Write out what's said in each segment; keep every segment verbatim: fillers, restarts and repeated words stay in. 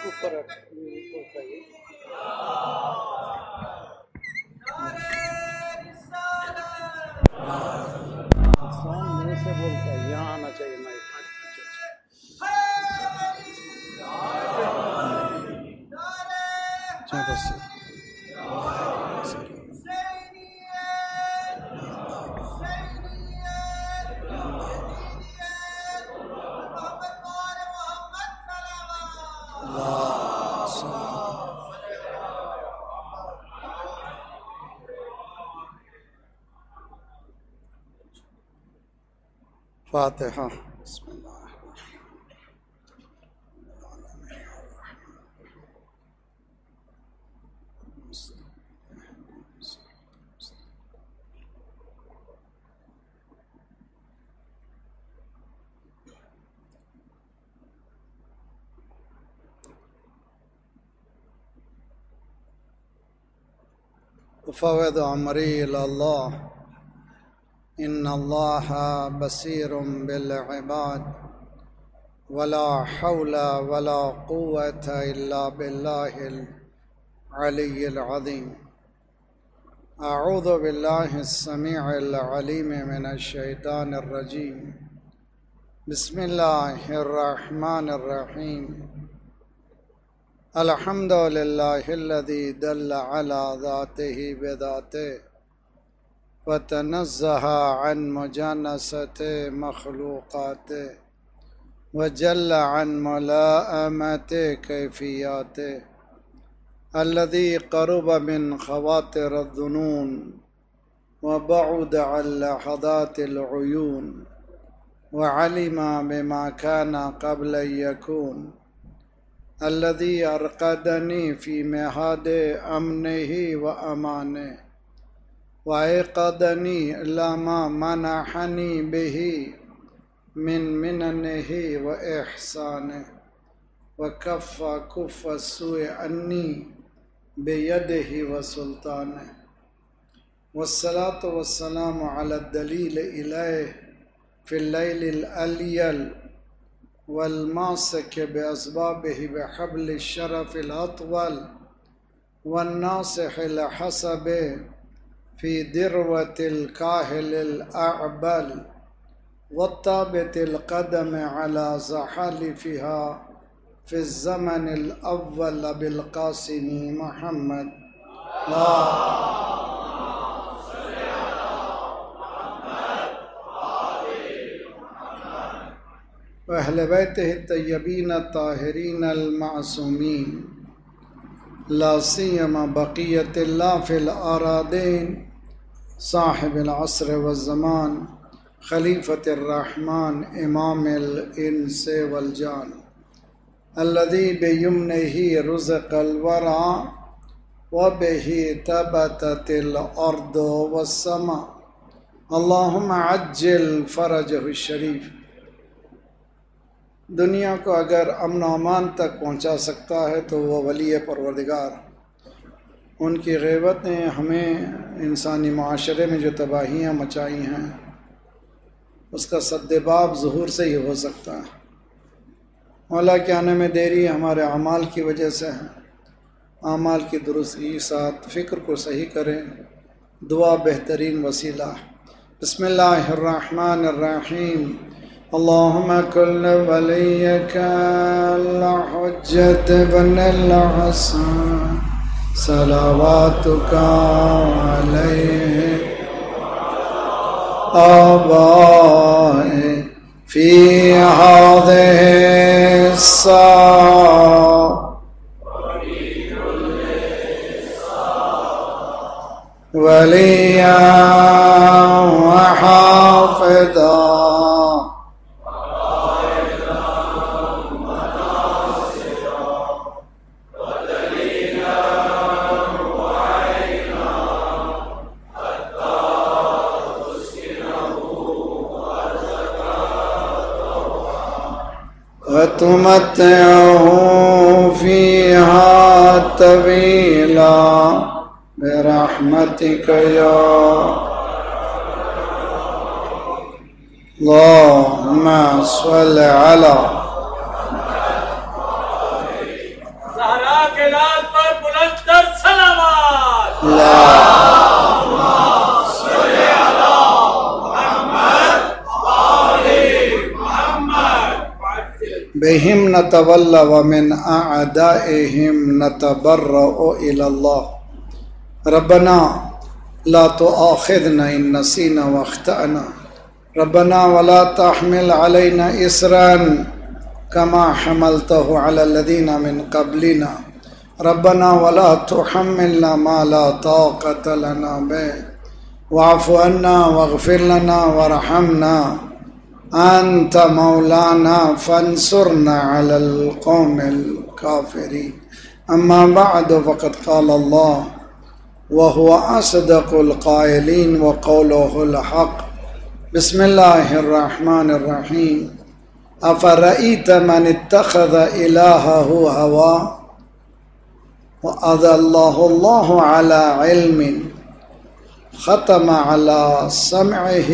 اوپر چاہیے ساؤنڈ میرے سے بولتا ہے، یہاں آنا چاہیے مائک۔ اچھا بس فاتحہ۔ بسم اللہ فوض امری الی اللہ ان اللہ بصیر بالعباد ولا حول ولا قوة الا باللہ العلی العظیم۔ اعوذ باللہ السمیع العلیم من الشیطان الرجیم۔ بسم اللہ الرحمن الرحیم۔ الحمد للہ الذی دل علی ذاتہ بذاتہ وتنزہ عن مجانست مخلوقات وجل عن ملائمت کیفیات، الذی قرب من خواطر الظنون وبعد عن لحظات العیون وعلم بما کان قبل یکون، الذی ارقدنی فی مہاد امنہ و امانہ وَأَيْقَظَنِي إِلَى مَا مَنَحَنِي بِهِ مِن مِنَنِهِ وَإِحْسَانِهِ وَكَفَّ كُفَّ السُّوءِ عَنِّي بِيَدِهِ وَسُلْطَانِهِ، وَالصَّلَاةُ وَالسَّلَامُ عَلَى الدَّلِيلِ إِلَيْهِ فِي اللَّيْلِ الْأَلْيَلِ وَالْمَاسِكِ بِأَسْبَابِهِ بِحَبْلِ الشَّرَفِ الْأَطْوَلِ وَالنَّاصِحِ لِحَسَبِهِ فی دروة الکاہل الاعبل والثابت القدم على زحالفها فی الزمن الاول بالقاسم محمد لا واہل بیتہ الطیبین الطاہرین المعصومین، لا سیما بقیت اللہ فی الارادین، صاحب العصر والزمان، خلیفۃ الرحمن، امام الانس والجان، الذی بیمنہ رزق الورع وبہ تبتت الارض والسماء، اللہم عجل فرجہ الشریف۔ دنیا کو اگر امن و امان تک پہنچا سکتا ہے تو وہ ولی پروردگار۔ ان کی غیبت نے ہمیں انسانی معاشرے میں جو تباہیاں مچائی ہیں اس کا سدباب ظہور سے ہی ہو سکتا ہے۔ مولا کے آنے میں دیری ہمارے اعمال کی وجہ سے ہے۔ اعمال کی درستی ساتھ فکر کو صحیح کریں، دعا بہترین وسیلہ۔ بسم اللہ الرحمن الرحیم۔ اللہم کل ولیک الحجۃ بن الحسن صلواتک علیہ آبائے فی ہذہ الساعہ ولیاً وحافظا وتمتعه فيها طويلا برحمتك يا اللهم صل على بهم نتولى ومن أعدائهم نتبرأ إلى الله ربنا لا تؤاخذنا إن نسينا واخطأنا ربنا ولا تحمل علينا إصرا كما حملته على الذين من قبلنا ربنا ولا تحملنا ما لا طاقة لنا به واعف عنا واغفر لنا وارحمنا أنت مولانا فانصرنا على القوم الكافرين أما بعد فقد قال الله وهو أصدق القائلين وقوله الحق بسم الله الرحمن الرحيم أفرأيت من اتخذ إلهه هواه وأضله الله على علم ختم على سمعه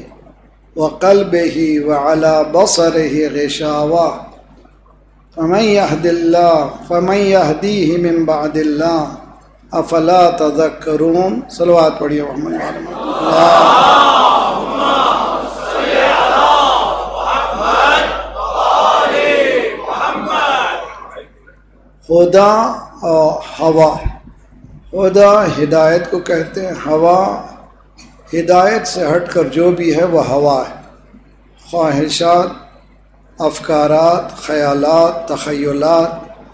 وقلبه وعلى بصره غشاوة فمن يهد الله فمن يهديه من بعد الله افلا تذکرون. صلوات پڑھیے محمد وعلی محمد. ہدا اور ہوا. ہدا ہدایت کو کہتے ہیں، ہوا ہدایت سے ہٹ کر جو بھی ہے وہ ہوا ہے. خواہشات، افکارات، خیالات، تخیلات.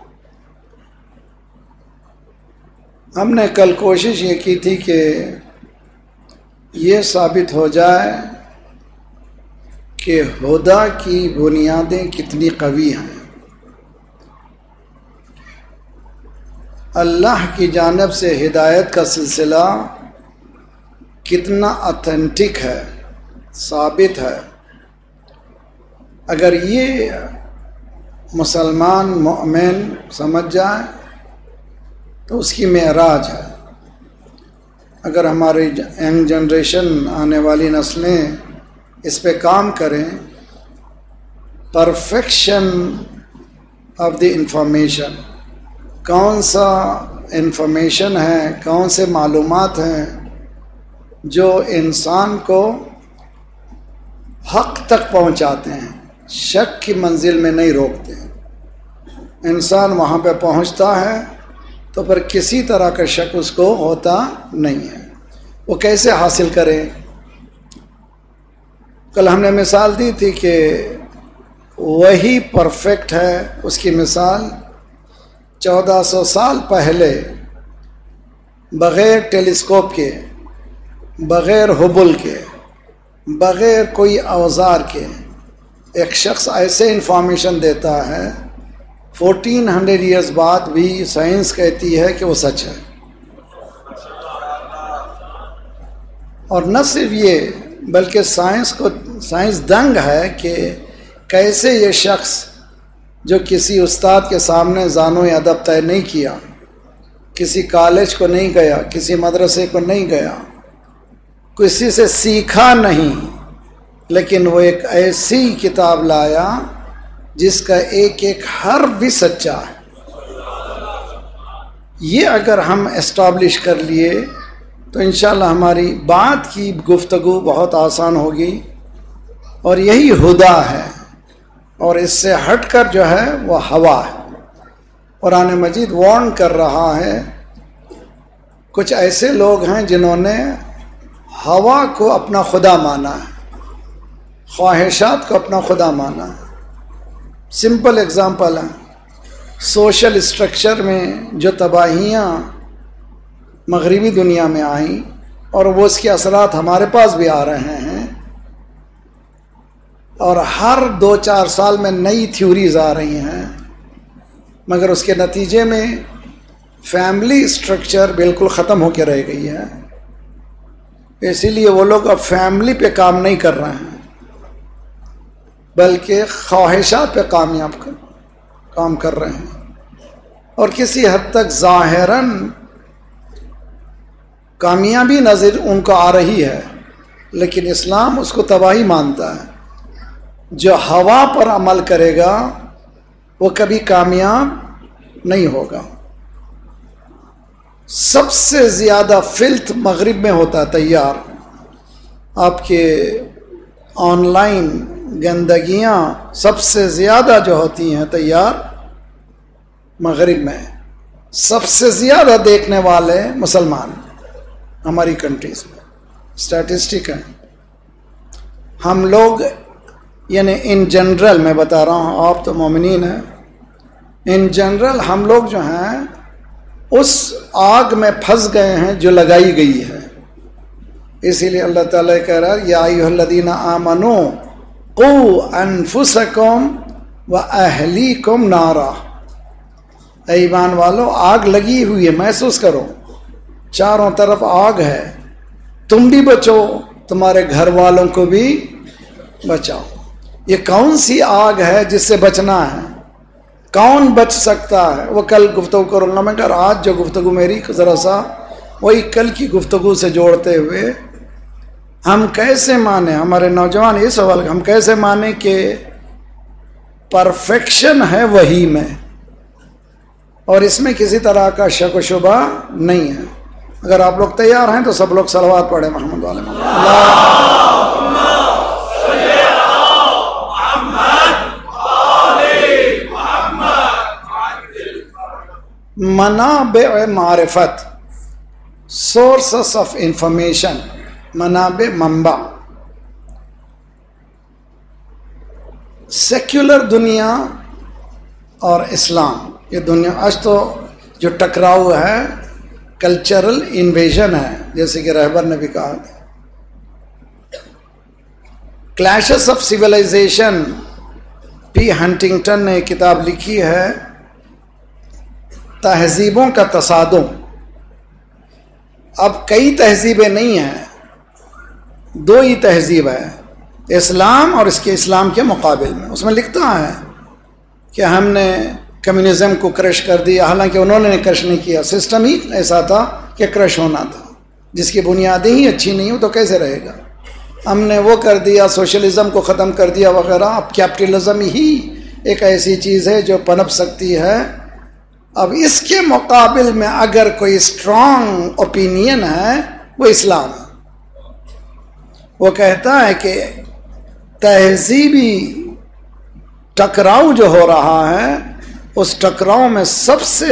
ہم نے کل کوشش یہ کی تھی کہ یہ ثابت ہو جائے کہ ہدا کی بنیادیں کتنی قوی ہیں. اللہ کی جانب سے ہدایت کا سلسلہ کتنا اتھینٹک ہے، ثابت ہے. اگر یہ مسلمان مومن سمجھ جائے تو اس کی معراج ہے. اگر ہماری ینگ جنریشن، آنے والی نسلیں اس پہ کام کریں، پرفیکشن آف دی انفارمیشن، کون سا انفارمیشن ہے، کون سے معلومات ہیں جو انسان کو حق تک پہنچاتے ہیں، شک کی منزل میں نہیں روکتے. انسان وہاں پہ پہنچتا ہے تو پھر کسی طرح کا شک اس کو ہوتا نہیں ہے. وہ کیسے حاصل کرے؟ کل ہم نے مثال دی تھی کہ وہی پرفیکٹ ہے. اس کی مثال چودہ سو سال پہلے بغیر ٹیلیسکوپ کے، بغیر ہبل کے، بغیر کوئی اوزار کے ایک شخص ایسے انفارمیشن دیتا ہے، فورٹین ہنڈریڈ ایئرز بعد بھی سائنس کہتی ہے کہ وہ سچ ہے. اور نہ صرف یہ بلکہ سائنس کو سائنس دنگ ہے کہ کیسے یہ شخص جو کسی استاد کے سامنے زانو ادب طے نہیں کیا، کسی کالج کو نہیں گیا، کسی مدرسے کو نہیں گیا، کسی سے سیکھا نہیں، لیکن وہ ایک ایسی کتاب لایا جس کا ایک ایک حرف بھی سچا ہے. یہ اگر ہم اسٹیبلش کر لیے تو انشاءاللہ ہماری بات کی گفتگو بہت آسان ہوگی. اور یہی ہدا ہے، اور اس سے ہٹ کر جو ہے وہ ہوا ہے. قرآن مجید وارن کر رہا ہے. کچھ ایسے لوگ ہیں جنہوں نے ہوا کو اپنا خدا مانا ہے، خواہشات کو اپنا خدا مانا ہے. سمپل اگزامپل ہے، سوشل اسٹرکچر میں جو تباہیاں مغربی دنیا میں آئیں اور وہ اس کے اثرات ہمارے پاس بھی آ رہے ہیں، اور ہر دو چار سال میں نئی تھیوریز آ رہی ہیں، مگر اس کے نتیجے میں فیملی اسٹرکچر بالکل ختم ہو کے رہ گئی ہے. اسی لیے وہ لوگ اب فیملی پہ کام نہیں کر رہے ہیں بلکہ خواہشات پہ کامیاب کر کام کر رہے ہیں. اور کسی حد تک ظاہراً کامیابی نظر ان کو آ رہی ہے، لیکن اسلام اس کو تباہی مانتا ہے. جو ہوا پر عمل کرے گا وہ کبھی کامیاب نہیں ہوگا. سب سے زیادہ فلت مغرب میں ہوتا ہے تیار. آپ کے آن لائن گندگیاں سب سے زیادہ جو ہوتی ہیں تیار مغرب میں، سب سے زیادہ دیکھنے والے مسلمان ہماری کنٹریز میں، اسٹیٹسٹک ہیں. ہم لوگ یعنی ان جنرل میں بتا رہا ہوں، آپ تو مومنین ہیں، ان جنرل ہم لوگ جو ہیں اس آگ میں پھنس گئے ہیں جو لگائی گئی ہے. اسی لیے اللہ تعالیٰ کہہ رہا ہے یا ایھا الذین آمنوا قوا انفسکم واہلیکم نارا، اے ایمان والو آگ لگی ہوئی ہے، محسوس کرو، چاروں طرف آگ ہے، تم بھی بچو، تمہارے گھر والوں کو بھی بچاؤ. یہ کون سی آگ ہے جس سے بچنا ہے؟ کون بچ سکتا ہے؟ وہ کل گفتگو کروں گا. مگر آج جو گفتگو میری ذرا سا وہی کل کی گفتگو سے جوڑتے ہوئے ہم کیسے مانیں، ہمارے نوجوان یہ سوال، ہم کیسے مانیں کہ پرفیکشن ہے وحی میں اور اس میں کسی طرح کا شک و شبہ نہیں ہے. اگر آپ لوگ تیار ہیں تو سب لوگ صلوات پڑھیں محمد والے محمد. منابع معرفت، سورسز آف انفارمیشن، منابع منبع. سیکولر دنیا اور اسلام، یہ دنیا آج تو جو ٹکراؤ ہے کلچرل انویژن ہے، جیسے کہ رہبر نے بھی کہا تھا. Clashes of civilization, P Huntington نے کتاب لکھی ہے تہذیبوں کا تصادم. اب کئی تہذیبیں نہیں ہیں، دو ہی تہذیب ہے، اسلام اور اس کے اسلام کے مقابل میں. اس میں لکھتا ہے کہ ہم نے کمیونزم کو کرش کر دیا، حالانکہ انہوں نے کرش نہیں کیا، سسٹم ہی ایسا تھا کہ کرش ہونا تھا. جس کی بنیادیں ہی اچھی نہیں ہو تو کیسے رہے گا. ہم نے وہ کر دیا، سوشلزم کو ختم کر دیا وغیرہ. اب کیپٹلزم ہی ایک ایسی چیز ہے جو پنپ سکتی ہے. اب اس کے مقابل میں اگر کوئی اسٹرانگ اوپینین ہے وہ اسلام ہے. وہ کہتا ہے کہ تہذیبی ٹکراؤ جو ہو رہا ہے اس ٹکراؤ میں سب سے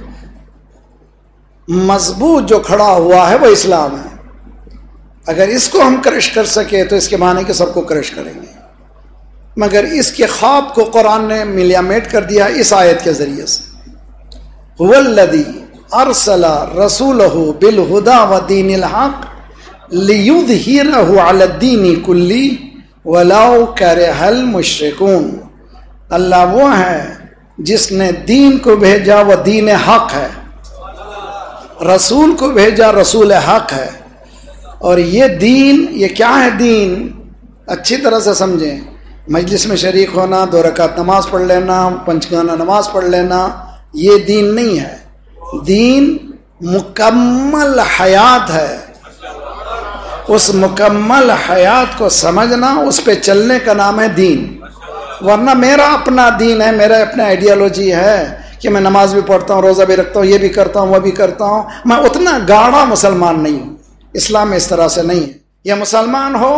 مضبوط جو کھڑا ہوا ہے وہ اسلام ہے. اگر اس کو ہم کرش کر سکے تو اس کے معنی کہ سب کو کرش کریں گے. مگر اس کے خواب کو قرآن نے ملیامیٹ کر دیا اس آیت کے ذریعے سے. هو الذی ارسل رسولہ بالہدی ودین الحق لیظہرہ علی الدین کلہ ولو کرہ المشرکون. اللہ وہ ہے جس نے دین کو بھیجا، وہ دین حق ہے، رسول کو بھیجا، رسول حق ہے. اور یہ دین، یہ کیا ہے دین؟ اچھی طرح سے سمجھیں. مجلس میں شریک ہونا، دو رکعت نماز پڑھ لینا، پنچگانہ نماز پڑھ لینا، یہ دین نہیں ہے. دین مکمل حیات ہے. اس مکمل حیات کو سمجھنا، اس پہ چلنے کا نام ہے دین. ورنہ میرا اپنا دین ہے، میرا اپنا آئیڈیالوجی ہے کہ میں نماز بھی پڑھتا ہوں، روزہ بھی رکھتا ہوں، یہ بھی کرتا ہوں، وہ بھی کرتا ہوں، میں اتنا گاڑھا مسلمان نہیں ہوں. اسلام میں اس طرح سے نہیں ہے. یا مسلمان ہو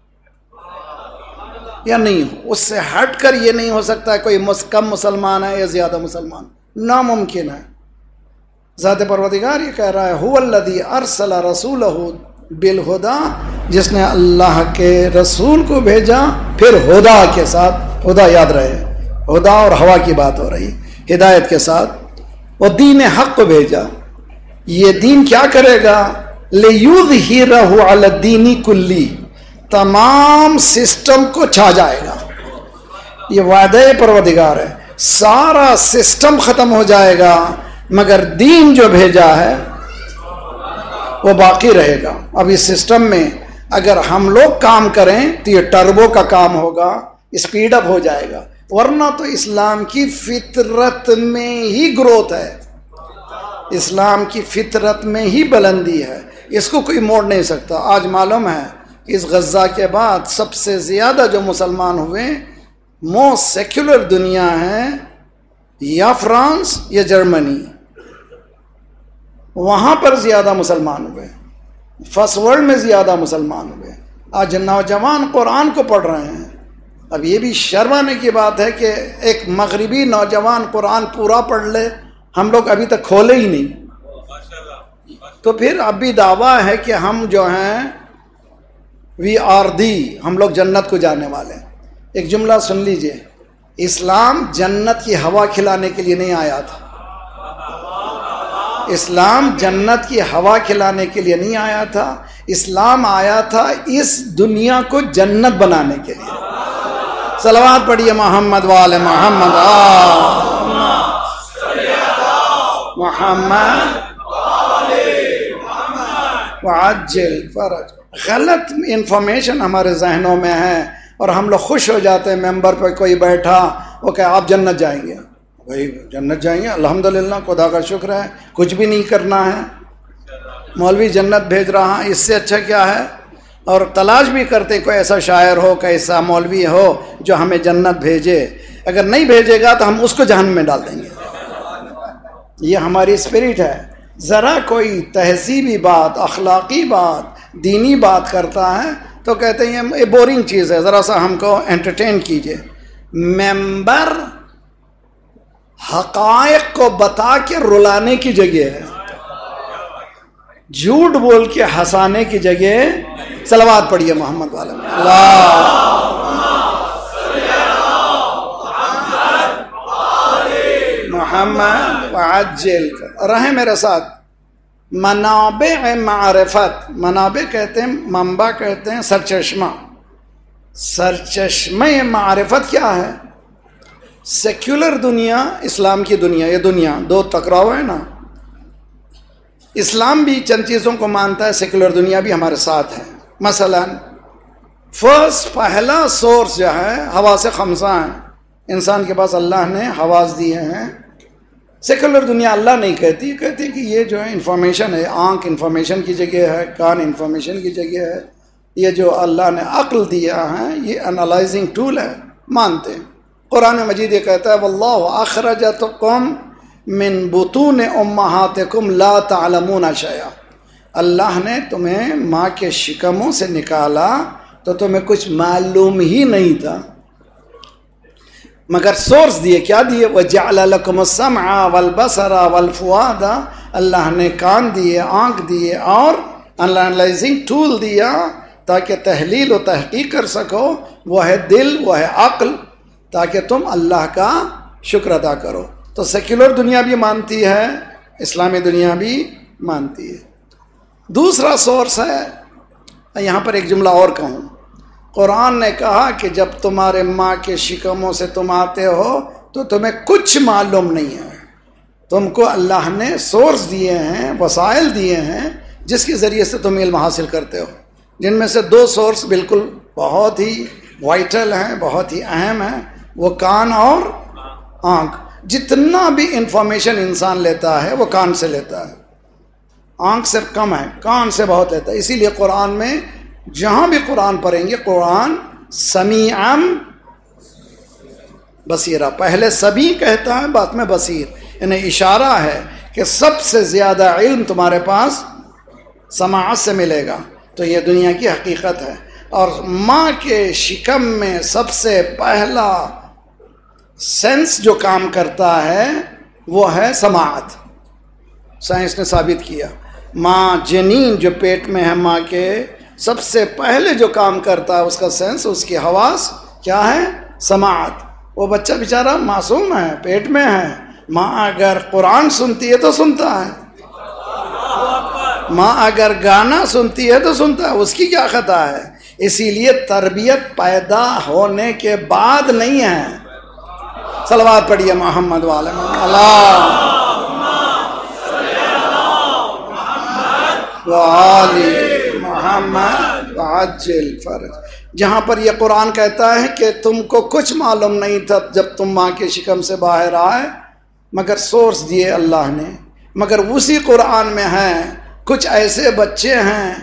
یا نہیں ہو، اس سے ہٹ کر یہ نہیں ہو سکتا کوئی کم مسلمان ہے یا زیادہ مسلمان، ناممکن ہے. ذات پروردگار یہ کہہ رہا ہے هو الذی ارسل رسولہ بالہدی، جس نے اللہ کے رسول کو بھیجا، پھر ہدا کے ساتھ، ہدا یاد رہے، ہدا اور ہوا کی بات ہو رہی، ہدایت کے ساتھ، وہ دین حق کو بھیجا. یہ دین کیا کرے گا؟ لیظہرہ علی الدین کلہ، تمام سسٹم کو چھا جائے گا. یہ وعدہ پروردگار ہے. سارا سسٹم ختم ہو جائے گا مگر دین جو بھیجا ہے وہ باقی رہے گا. اب اس سسٹم میں اگر ہم لوگ کام کریں تو یہ ٹربو کا کام ہوگا، اسپیڈ اپ ہو جائے گا. ورنہ تو اسلام کی فطرت میں ہی گروتھ ہے، اسلام کی فطرت میں ہی بلندی ہے، اس کو کوئی موڑ نہیں سکتا. آج معلوم ہے اس غزہ کے بعد سب سے زیادہ جو مسلمان ہوئے موسٹ سیکولر دنیا ہے یا فرانس یا جرمنی، وہاں پر زیادہ مسلمان ہوئے، فرسٹ ورلڈ میں زیادہ مسلمان ہوئے. آج نوجوان قرآن کو پڑھ رہے ہیں اب یہ بھی شرم آنے کی بات ہے کہ ایک مغربی نوجوان قرآن پورا پڑھ لے، ہم لوگ ابھی تک کھولے ہی نہیں. تو پھر اب بھی دعویٰ ہے کہ ہم جو ہیں وی آر دی، ہم لوگ جنت کو جانے والے ہیں. ایک جملہ سن لیجئے، اسلام جنت کی ہوا کھلانے کے لیے نہیں آیا تھا. اسلام جنت کی ہوا کھلانے کے لیے نہیں آیا تھا، اسلام آیا تھا اس دنیا کو جنت بنانے کے لیے. صلوات پڑھیے محمد وآل محمد محمد وعجل فرج. غلط انفارمیشن ہمارے ذہنوں میں ہے اور ہم لوگ خوش ہو جاتے ہیں. ممبر پہ کوئی بیٹھا وہ کہ آپ جنت جائیں گے، بھائی جنت جائیں گے، الحمدللہ خدا کا شکر ہے، کچھ بھی نہیں کرنا ہے، مولوی جنت بھیج رہا ہے، اس سے اچھا کیا ہے. اور تلاش بھی کرتے کوئی ایسا شاعر ہو، کوئی ایسا مولوی ہو جو ہمیں جنت بھیجے. اگر نہیں بھیجے گا تو ہم اس کو جہنم میں ڈال دیں گے. یہ ہماری اسپرٹ ہے. ذرا کوئی تہذیبی بات، اخلاقی بات، دینی بات کرتا ہے تو کہتے ہیں یہ بورنگ چیز ہے، ذرا سا ہم کو انٹرٹین کیجئے. ممبر حقائق کو بتا کے رلانے کی جگہ ہے، جھوٹ بول کے ہنسانے کی جگہ. صلوات پڑھیے محمد والے محمد وعجل. رہے میرے ساتھ. منابع معرفت، منابع کہتے ہیں، منبع کہتے ہیں سرچشمہ. سرچشمہ معرفت کیا ہے؟ سیکولر دنیا، اسلام کی دنیا. یہ دنیا دو ٹکراؤ ہے نا. اسلام بھی چند چیزوں کو مانتا ہے، سیکولر دنیا بھی ہمارے ساتھ ہے. مثلا فرسٹ پہلا سورس جو ہے حواس خمسہ ہیں. انسان کے پاس اللہ نے حواس دیے ہیں. سیکولر دنیا اللہ نہیں کہتی، کہتی کہ یہ جو ہے انفارمیشن ہے. آنکھ انفارمیشن کی جگہ ہے، کان انفارمیشن کی جگہ ہے. یہ جو اللہ نے عقل دیا ہے یہ انالائزنگ ٹول ہے، مانتے ہیں. قرآن مجید یہ کہتا ہے واللہ اخرجتکم من بطون امہاتکم لا تعلمون شیئا. اللہ نے تمہیں ماں کے شکموں سے نکالا تو تمہیں کچھ معلوم ہی نہیں تھا، مگر سورس دیے. کیا دیے؟ وَجَعَلَ لَكُمُ السَّمْعَ وَالْبَصَرَ وَالْفُؤَادَ. اللہ نے کان دیے، آنکھ دیے اور انالائزنگ ٹول دیا تاکہ تحلیل و تحقیق کر سکو. وہ ہے دل، وہ ہے عقل، تاکہ تم اللہ کا شکر ادا کرو. تو سیکولر دنیا بھی مانتی ہے، اسلامی دنیا بھی مانتی ہے. دوسرا سورس ہے، یہاں پر ایک جملہ اور کہوں. قرآن نے کہا کہ جب تمہارے ماں کے شکموں سے تم آتے ہو تو تمہیں کچھ معلوم نہیں ہے. تم کو اللہ نے سورس دیے ہیں، وسائل دیے ہیں جس کے ذریعے سے تم علم حاصل کرتے ہو، جن میں سے دو سورس بالکل بہت ہی وائٹل ہیں، بہت ہی اہم ہیں. وہ کان اور آنکھ. جتنا بھی انفارمیشن انسان لیتا ہے وہ کان سے لیتا ہے. آنکھ سے کم ہے، کان سے بہت لیتا ہے. اسی لیے قرآن میں جہاں بھی قرآن پڑھیں گے، قرآن سمیعا بصیرا. پہلے سمیع کہتا ہے، بعد میں بصیر. انہیں اشارہ ہے کہ سب سے زیادہ علم تمہارے پاس سماعت سے ملے گا. تو یہ دنیا کی حقیقت ہے. اور ماں کے شکم میں سب سے پہلا سینس جو کام کرتا ہے وہ ہے سماعت. سائنس نے ثابت کیا. ماں جنین جو پیٹ میں ہے ماں کے، سب سے پہلے جو کام کرتا ہے اس کا سینس، اس کی حواس کیا ہے؟ سماعت. وہ بچہ بیچارہ معصوم ہے، پیٹ میں ہے. ماں اگر قرآن سنتی ہے تو سنتا ہے، ماں اگر گانا سنتی ہے تو سنتا ہے. اس کی کیا خطا ہے؟ اسی لیے تربیت پیدا ہونے کے بعد نہیں ہے. صلوات پڑھیے محمد والے اللہ وآل محمد وعجل فرج. جہاں پر یہ قرآن کہتا ہے کہ تم کو کچھ معلوم نہیں تھا جب تم ماں کے شکم سے باہر آئے، مگر سورس دیے اللہ نے. مگر اسی قرآن میں ہے کچھ ایسے بچے ہیں،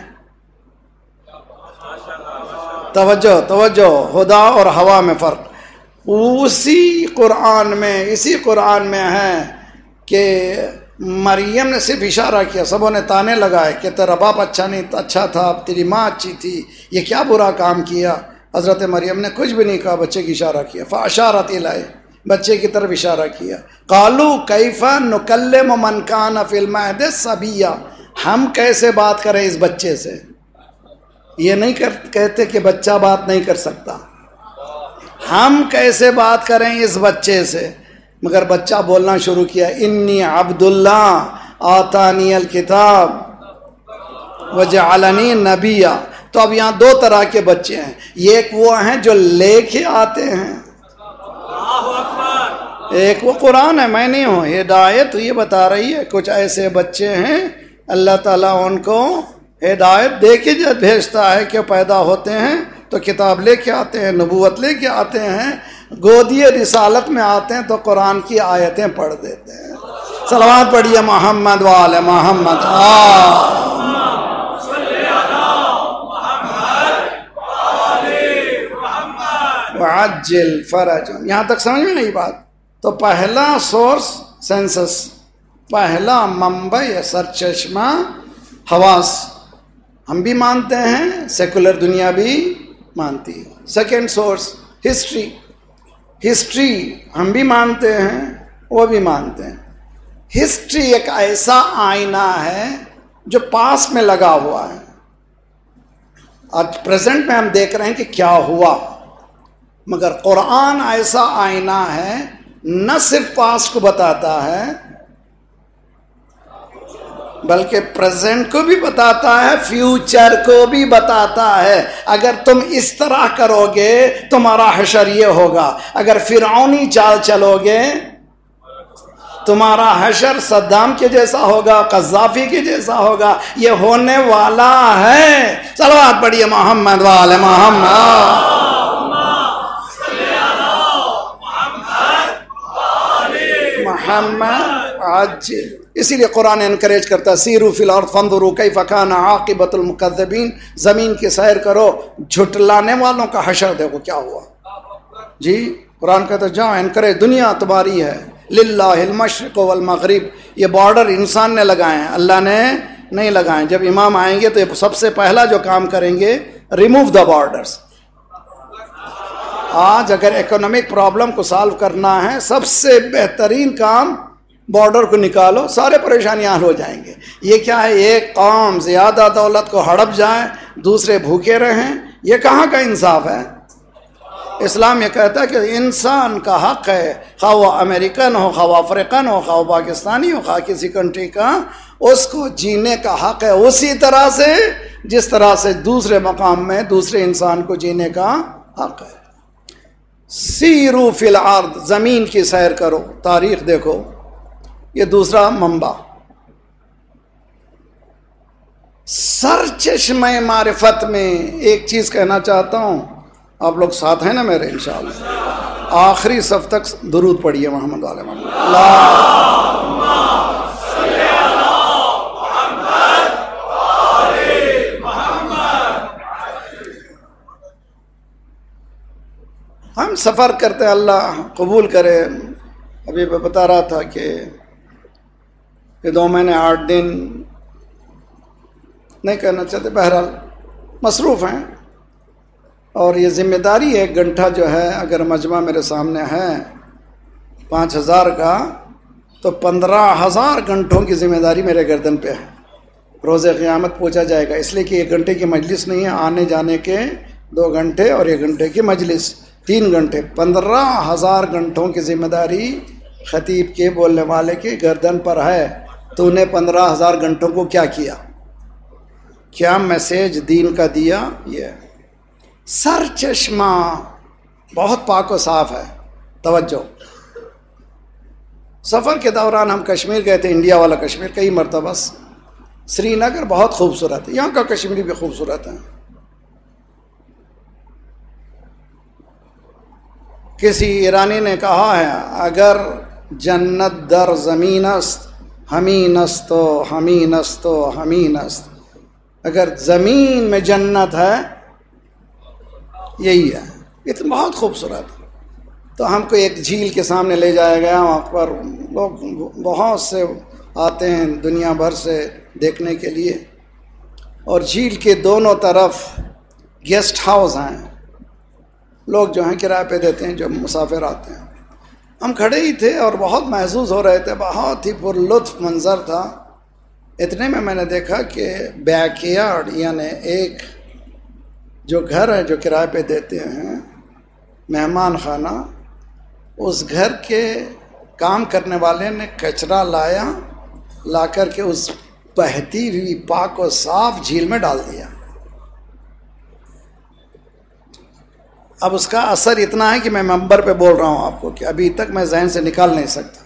توجہ توجہ خدا اور ہوا میں فرق. اسی قرآن میں اسی قرآن میں ہے کہ مریم نے صرف اشارہ کیا، سبوں نے تانے لگائے کہ تیرا باپ اچھا نہیں اچھا تھا، تیری ماں اچھی تھی، یہ کیا برا کام کیا. حضرت مریم نے کچھ بھی نہیں کہا، بچے کی اشارہ کیا، فاشارت الیہ، بچے کی طرف اشارہ کیا. قالوا کیف نکلم من کان فی المہد صبیا، ہم کیسے بات کریں اس بچے سے؟ یہ نہیں کہتے کہ بچہ بات نہیں کر سکتا، ہم کیسے بات کریں اس بچے سے؟ مگر بچہ بولنا شروع کیا، انی عبداللہ آتانی الکتاب وجعلنی نبیا. تو اب یہاں دو طرح کے بچے ہیں، ایک وہ ہیں جو لے کے آتے ہیں، ایک وہ قرآن ہے، میں نہیں ہوں، ہدایت یہ بتا رہی ہے. کچھ ایسے بچے ہیں اللہ تعالیٰ ان کو ہدایت دے کے جب بھیجتا ہے کہ پیدا ہوتے ہیں تو کتاب لے کے آتے ہیں، نبوت لے کے آتے ہیں، گودی رسالت میں آتے ہیں تو قرآن کی آیتیں پڑھ دیتے ہیں. صلوات پڑھیے محمد وآل محمد. وعجل فرجهم. یہاں تک سمجھ میں نہیں بات؟ تو پہلا سورس سینسس، پہلا منبع یا سرچشمہ حواس، ہم بھی مانتے ہیں، سیکولر دنیا بھی مانتی ہے. سیکنڈ سورس ہسٹری، ہسٹری ہم بھی مانتے ہیں، وہ بھی مانتے ہیں. ہسٹری ایک ایسا آئینہ ہے جو پاس میں لگا ہوا ہے، آج پریزنٹ میں ہم دیکھ رہے ہیں کہ کیا ہوا. مگر قرآن ایسا آئینہ ہے، نہ صرف پاسٹ کو بتاتا ہے بلکہ پریزنٹ کو بھی بتاتا ہے، فیوچر کو بھی بتاتا ہے. اگر تم اس طرح کرو گے تمہارا حشر یہ ہوگا، اگر فرعونی چال چلو گے تمہارا حشر صدام کے جیسا ہوگا، قذافی کے جیسا ہوگا. یہ ہونے والا ہے. صلوات پڑھیے محمد وآل محمد. محمد عاجل. اسی لیے قرآن انکریج کرتا ہے، سیروا فی الارض فانظروا کیف کان عاقبۃ المکذبین. زمین کی سیر کرو، جھٹلانے والوں کا حشر دیکھو کیا ہوا. جی قرآن کہتا ہے جاؤ انکریج، دنیا تمہاری ہے. للہ المشرق والمغرب. یہ بارڈر انسان نے لگائے ہیں، اللہ نے نہیں لگائے. جب امام آئیں گے تو سب سے پہلا جو کام کریں گے، ریموو دا بارڈرز. آج اگر اکنامک پرابلم کو سالو کرنا ہے، سب سے بہترین کام بارڈر کو نکالو، سارے پریشانیاں حل ہو جائیں گے. یہ کیا ہے، ایک قوم زیادہ دولت کو ہڑپ جائے، دوسرے بھوکے رہیں، یہ کہاں کا انصاف ہے؟ اسلام یہ کہتا ہے کہ انسان کا حق ہے، خواہ وہ امریکن ہو، خواہ وہ افریقن ہو، خواہ وہ پاکستانی ہو، خواہ کسی کنٹری کا، اس کو جینے کا حق ہے اسی طرح سے جس طرح سے دوسرے مقام میں دوسرے انسان کو جینے کا حق ہے. سیرو فی الارض، زمین کی سیر کرو، تاریخ دیکھو. یہ دوسرا منبع. سر چشمہ معرفت میں ایک چیز کہنا چاہتا ہوں، آپ لوگ ساتھ ہیں نا میرے انشاءاللہ. آخری صف تک درود پڑھیے محمد علیہ محمد. اللہم صلی علی محمد وآل محمد. ہم سفر کرتے ہیں، اللہ قبول کرے. ابھی بتا رہا تھا کہ کہ دو مہینے آٹھ دن نہیں کرنا چاہتے، بہرحال مصروف ہیں. اور یہ ذمہ داری ہے، ایک گھنٹہ جو ہے اگر مجمع میرے سامنے ہے پانچ ہزار کا، تو پندرہ ہزار گھنٹوں کی ذمہ داری میرے گردن پہ ہے. روز قیامت پوچھا جائے گا، اس لیے کہ ایک گھنٹے کی مجلس نہیں ہے، آنے جانے کے دو گھنٹے اور ایک گھنٹے کی مجلس، تین گھنٹے. پندرہ ہزار گھنٹوں کی ذمہ داری خطیب کے، بولنے والے کے گردن پر ہے. تو نے پندرہ ہزار گھنٹوں کو کیا کیا، کیا میسیج دین کا دیا؟ یہ سر چشمہ بہت پاک و صاف ہے. توجہ، سفر کے دوران ہم کشمیر گئے تھے، انڈیا والا کشمیر کئی مرتبہ. سری نگر بہت خوبصورت ہے، یہاں کا کشمیری بھی خوبصورت ہے. کسی ایرانی نے کہا ہے اگر جنت در زمین است ہمین است و ہمین است و ہمین است. اگر زمین میں جنت ہے یہی ہے. یہ تو بہت خوبصورت. تو ہم کو ایک جھیل کے سامنے لے جایا گیا، وہاں پر لوگ بہت سے آتے ہیں دنیا بھر سے دیکھنے کے لیے. اور جھیل کے دونوں طرف گیسٹ ہاؤس ہیں، لوگ جو ہیں کرائے پہ دیتے ہیں جب مسافر آتے ہیں. ہم کھڑے ہی تھے اور بہت محظوظ ہو رہے تھے، بہت ہی پر لطف منظر تھا. اتنے میں میں نے دیکھا کہ بیک یارڈ یعنی ایک جو گھر ہے جو کرائے پہ دیتے ہیں مہمان خانہ، اس گھر کے کام کرنے والے نے کچرا لایا، لا کر کے اس بہتی ہوئی پاک و صاف جھیل میں ڈال دیا. اب اس کا اثر اتنا ہے کہ میں منبر پہ بول رہا ہوں آپ کو کہ ابھی تک میں ذہن سے نکال نہیں سکتا.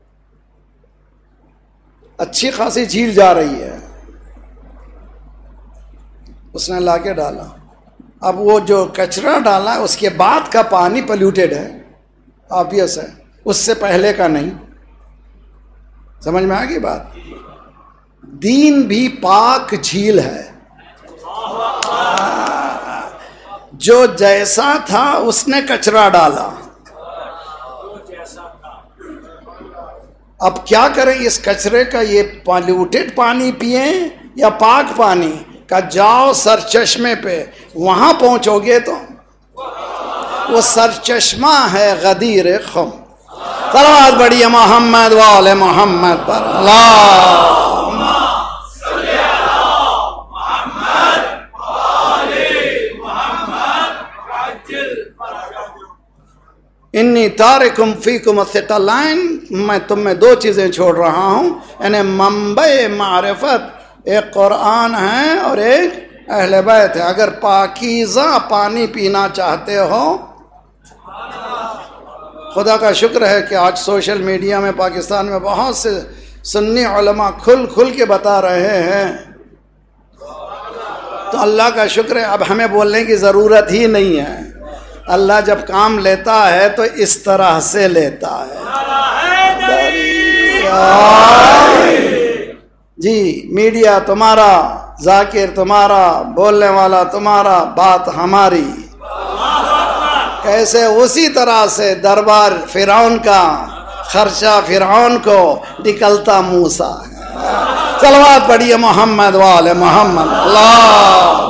اچھی خاصی جھیل جا رہی ہے، اس نے لا کے ڈالا. اب وہ جو کچرا ڈالا اس کے بعد کا پانی پلیوٹیڈ ہے، آبویس ہے، اس سے پہلے کا نہیں. سمجھ میں آ گئی بات؟ دین بھی پاک جھیل ہے، جو جیسا تھا اس نے کچرا ڈالا. اب کیا کریں اس کچرے کا؟ یہ پالیوٹیڈ پانی پئیں یا پاک پانی کا؟ جاؤ سر چشمے پہ، وہاں پہنچو گے تو وہ سر چشمہ ہے غدیر خم. صلوات بڑی محمد وآل محمد پر. اللہم صلی علی محمد وآل محمد عجل فرجہ. انی تارکم فیکم الثقلین، میں تم میں دو چیزیں چھوڑ رہا ہوں، یعنی منبع معرفت ایک قرآن ہے اور ایک اہل بیت ہے. اگر پاکیزہ پانی پینا چاہتے ہو، خدا کا شکر ہے کہ آج سوشل میڈیا میں پاکستان میں بہت سے سنی علماء کھل کھل کے بتا رہے ہیں، تو اللہ کا شکر ہے اب ہمیں بولنے کی ضرورت ہی نہیں ہے. اللہ جب کام لیتا ہے تو اس طرح سے لیتا ہے. جی میڈیا تمہارا، ذاکر تمہارا، بولنے والا تمہارا، بات ہماری. کیسے؟ اسی طرح سے دربار فرعون کا خرچہ فرعون کو نکلتا موسیٰ. صلوات پڑھیے محمد وآل محمد. اللہ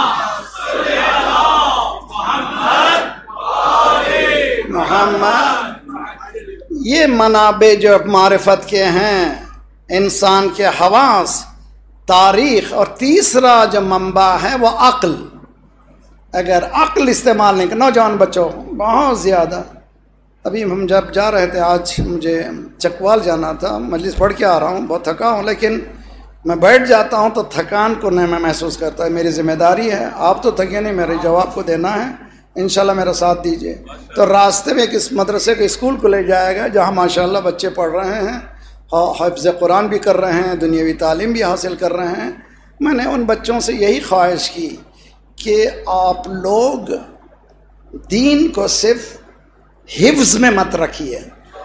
محمد. یہ منابع جو معرفت کے ہیں انسان کے حواس، تاریخ، اور تیسرا جو منبع ہے وہ عقل. اگر عقل استعمال نہیں کر، نوجوان بچوں بہت زیادہ. ابھی ہم جب جا رہے تھے، آج مجھے چکوال جانا تھا، مجلس پڑھ کے آ رہا ہوں، بہت تھکا ہوں، لیکن میں بیٹھ جاتا ہوں تو تھکان کو نہیں میں محسوس کرتا ہے. میری ذمہ داری ہے، آپ تو تھکے نہیں، میرے جواب کو دینا ہے، انشاءاللہ میرا ساتھ دیجئے. تو راستے میں کس مدرسے کے اسکول کو لے جائے گا جہاں ماشاءاللہ بچے پڑھ رہے ہیں، حفظ قرآن بھی کر رہے ہیں، دنیاوی تعلیم بھی حاصل کر رہے ہیں. میں نے ان بچوں سے یہی خواہش کی کہ آپ لوگ دین کو صرف حفظ میں مت رکھیے.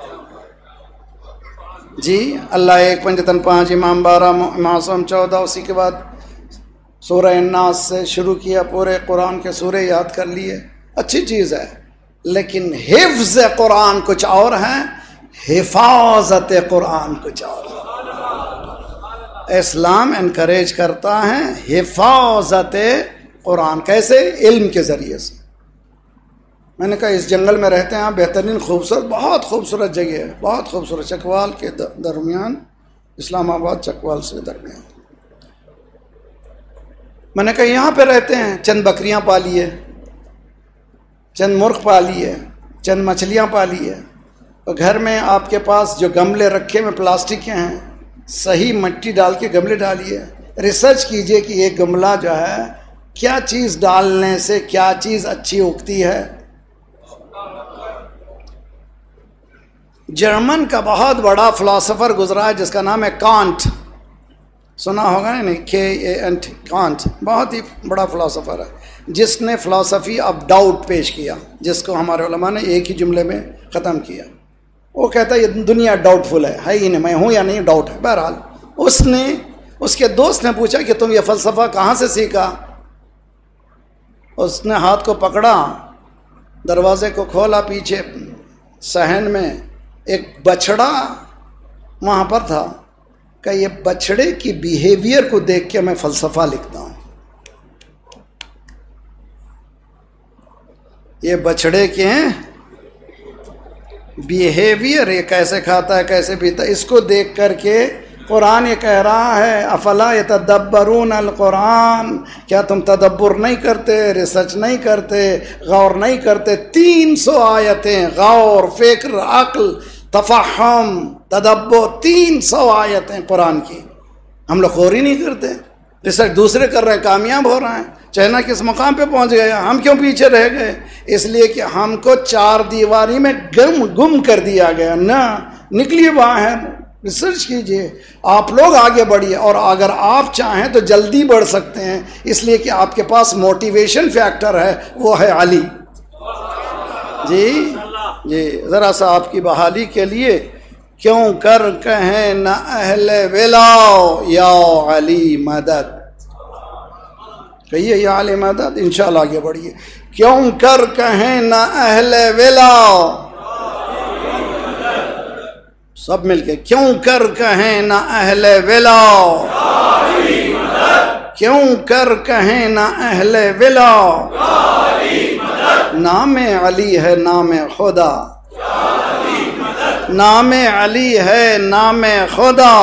جی اللہ ایک، پنجتن پانچ، امام بارہ، معصوم چودہ، اسی کے بعد سورہ الناس سے شروع کیا، پورے قرآن کے سورے یاد کر لیے، اچھی چیز ہے، لیکن حفظ قرآن کچھ اور ہے، حفاظت قرآن کچھ اور ہے. اسلام انکریج کرتا ہے حفاظت قرآن. کیسے؟ علم کے ذریعے سے. میں نے کہا اس جنگل میں رہتے ہیں آپ، بہترین خوبصورت، بہت خوبصورت جگہ ہے، بہت خوبصورت، چکوال کے درمیان، اسلام آباد چکوال سے درمیان. میں نے کہا یہاں پہ رہتے ہیں، چند بکریاں پالیے، چند مرغ پالیے، چند مچھلیاں پالیے، اور گھر میں آپ کے پاس جو گملے رکھے میں پلاسٹک کے ہیں، صحیح مٹی ڈال کے گملے ڈالیے. ریسرچ کیجئے کہ یہ گملہ جو ہے کیا چیز ڈالنے سے کیا چیز اچھی اگتی ہے. جرمن کا بہت بڑا فلاسفر گزرا ہے جس کا نام ہے کانٹ، سنا ہوگا نہیں؟ کے اے این ٹی، کانٹ بہت ہی بڑا فلاسفر ہے جس نے فلاسفی آف ڈاؤٹ پیش کیا، جس کو ہمارے علماء نے ایک ہی جملے میں ختم کیا. وہ کہتا ہے یہ دنیا ڈاؤٹ فل ہے، ہے ہی نہیں، میں ہوں یا نہیں، ڈاؤٹ ہے. بہرحال اس نے، اس کے دوست نے پوچھا کہ تم یہ فلسفہ کہاں سے سیکھا؟ اس نے ہاتھ کو پکڑا، دروازے کو کھولا، پیچھے صحن میں ایک بچڑا وہاں پر تھا، کہ یہ بچڑے کی بیہیویئر کو دیکھ کے میں فلسفہ لکھتا ہوں. یہ بچڑے کے ہیں بیہیویئر، یہ کیسے کھاتا ہے کیسے پیتا ہے، اس کو دیکھ کر کے قرآن یہ کہہ رہا ہے افلا یتدبرون القرآن، کیا تم تدبر نہیں کرتے، ریسرچ نہیں کرتے، غور نہیں کرتے؟ تین سو آیتیں، غور، فکر، عقل، تفہم، تدبر، تین سو آیتیں قرآن کی، ہم لوگ غور ہی نہیں کرتے۔ ریسرچ دوسرے کر رہے ہیں، کامیاب ہو رہے ہیں، چائنا کس مقام پہ پہنچ گیا، ہم کیوں پیچھے رہ گئے؟ اس لیے کہ ہم کو چار دیواری میں گم گم کر دیا گیا۔ نہ نکلیے باہر، ریسرچ کیجئے، آپ لوگ آگے بڑھیے، اور اگر آپ چاہیں تو جلدی بڑھ سکتے ہیں، اس لیے کہ آپ کے پاس موٹیویشن فیکٹر ہے، وہ ہے علی۔ جی جی ذرا سا آپ کی بحالی کے لیے، کیوں کر کہیں نہ اہل ولاؤ یا علی مدد، کہیے یا علی مدد، انشاءاللہ آگے بڑھیے۔ کیوں کر کہیں نہ اہل ولاؤ، سب مل کے، کیوں کر کہیں نہ اہل ولاؤ، کیوں کر کہیں نہ اہل ولاؤ، نام علی ہے نام خدا، نام علی ہے نام خدا،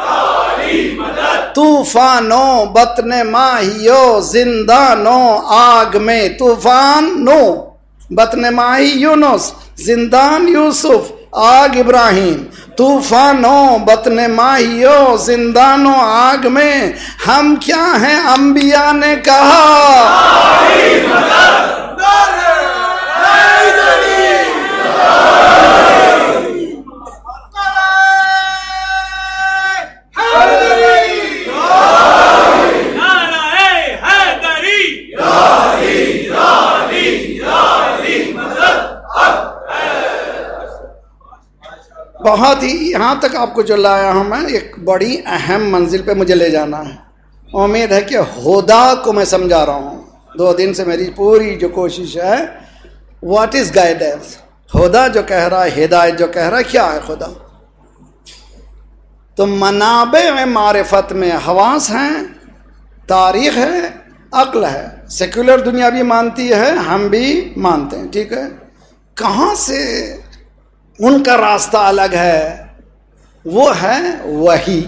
طوفانوں بطن ماہیو زندانوں آگ میں، طوفانوں بطن ماہی یونس، زندان یوسف، آگ ابراہیم، طوفانوں بطن ماہیو زندانوں آگ میں، ہم کیا ہیں انبیاء نے کہا، بہت ہی یہاں تک آپ کو جو لایا ہوں میں، ایک بڑی اہم منزل پہ مجھے لے جانا ہے۔ امید ہے کہ ہدا کو میں سمجھا رہا ہوں، دو دن سے میری پوری جو کوشش ہے، واٹ از گائیڈنس، ہدا جو کہہ رہا ہے، ہدایت جو کہہ رہا ہے، کیا ہے خدا؟ تو منابع معرفت میں حواس ہیں، تاریخ ہے، عقل ہے، سیکولر دنیا بھی مانتی ہے، ہم بھی مانتے ہیں، ٹھیک ہے۔ کہاں سے ان کا راستہ الگ ہے؟ وہ ہے وحی۔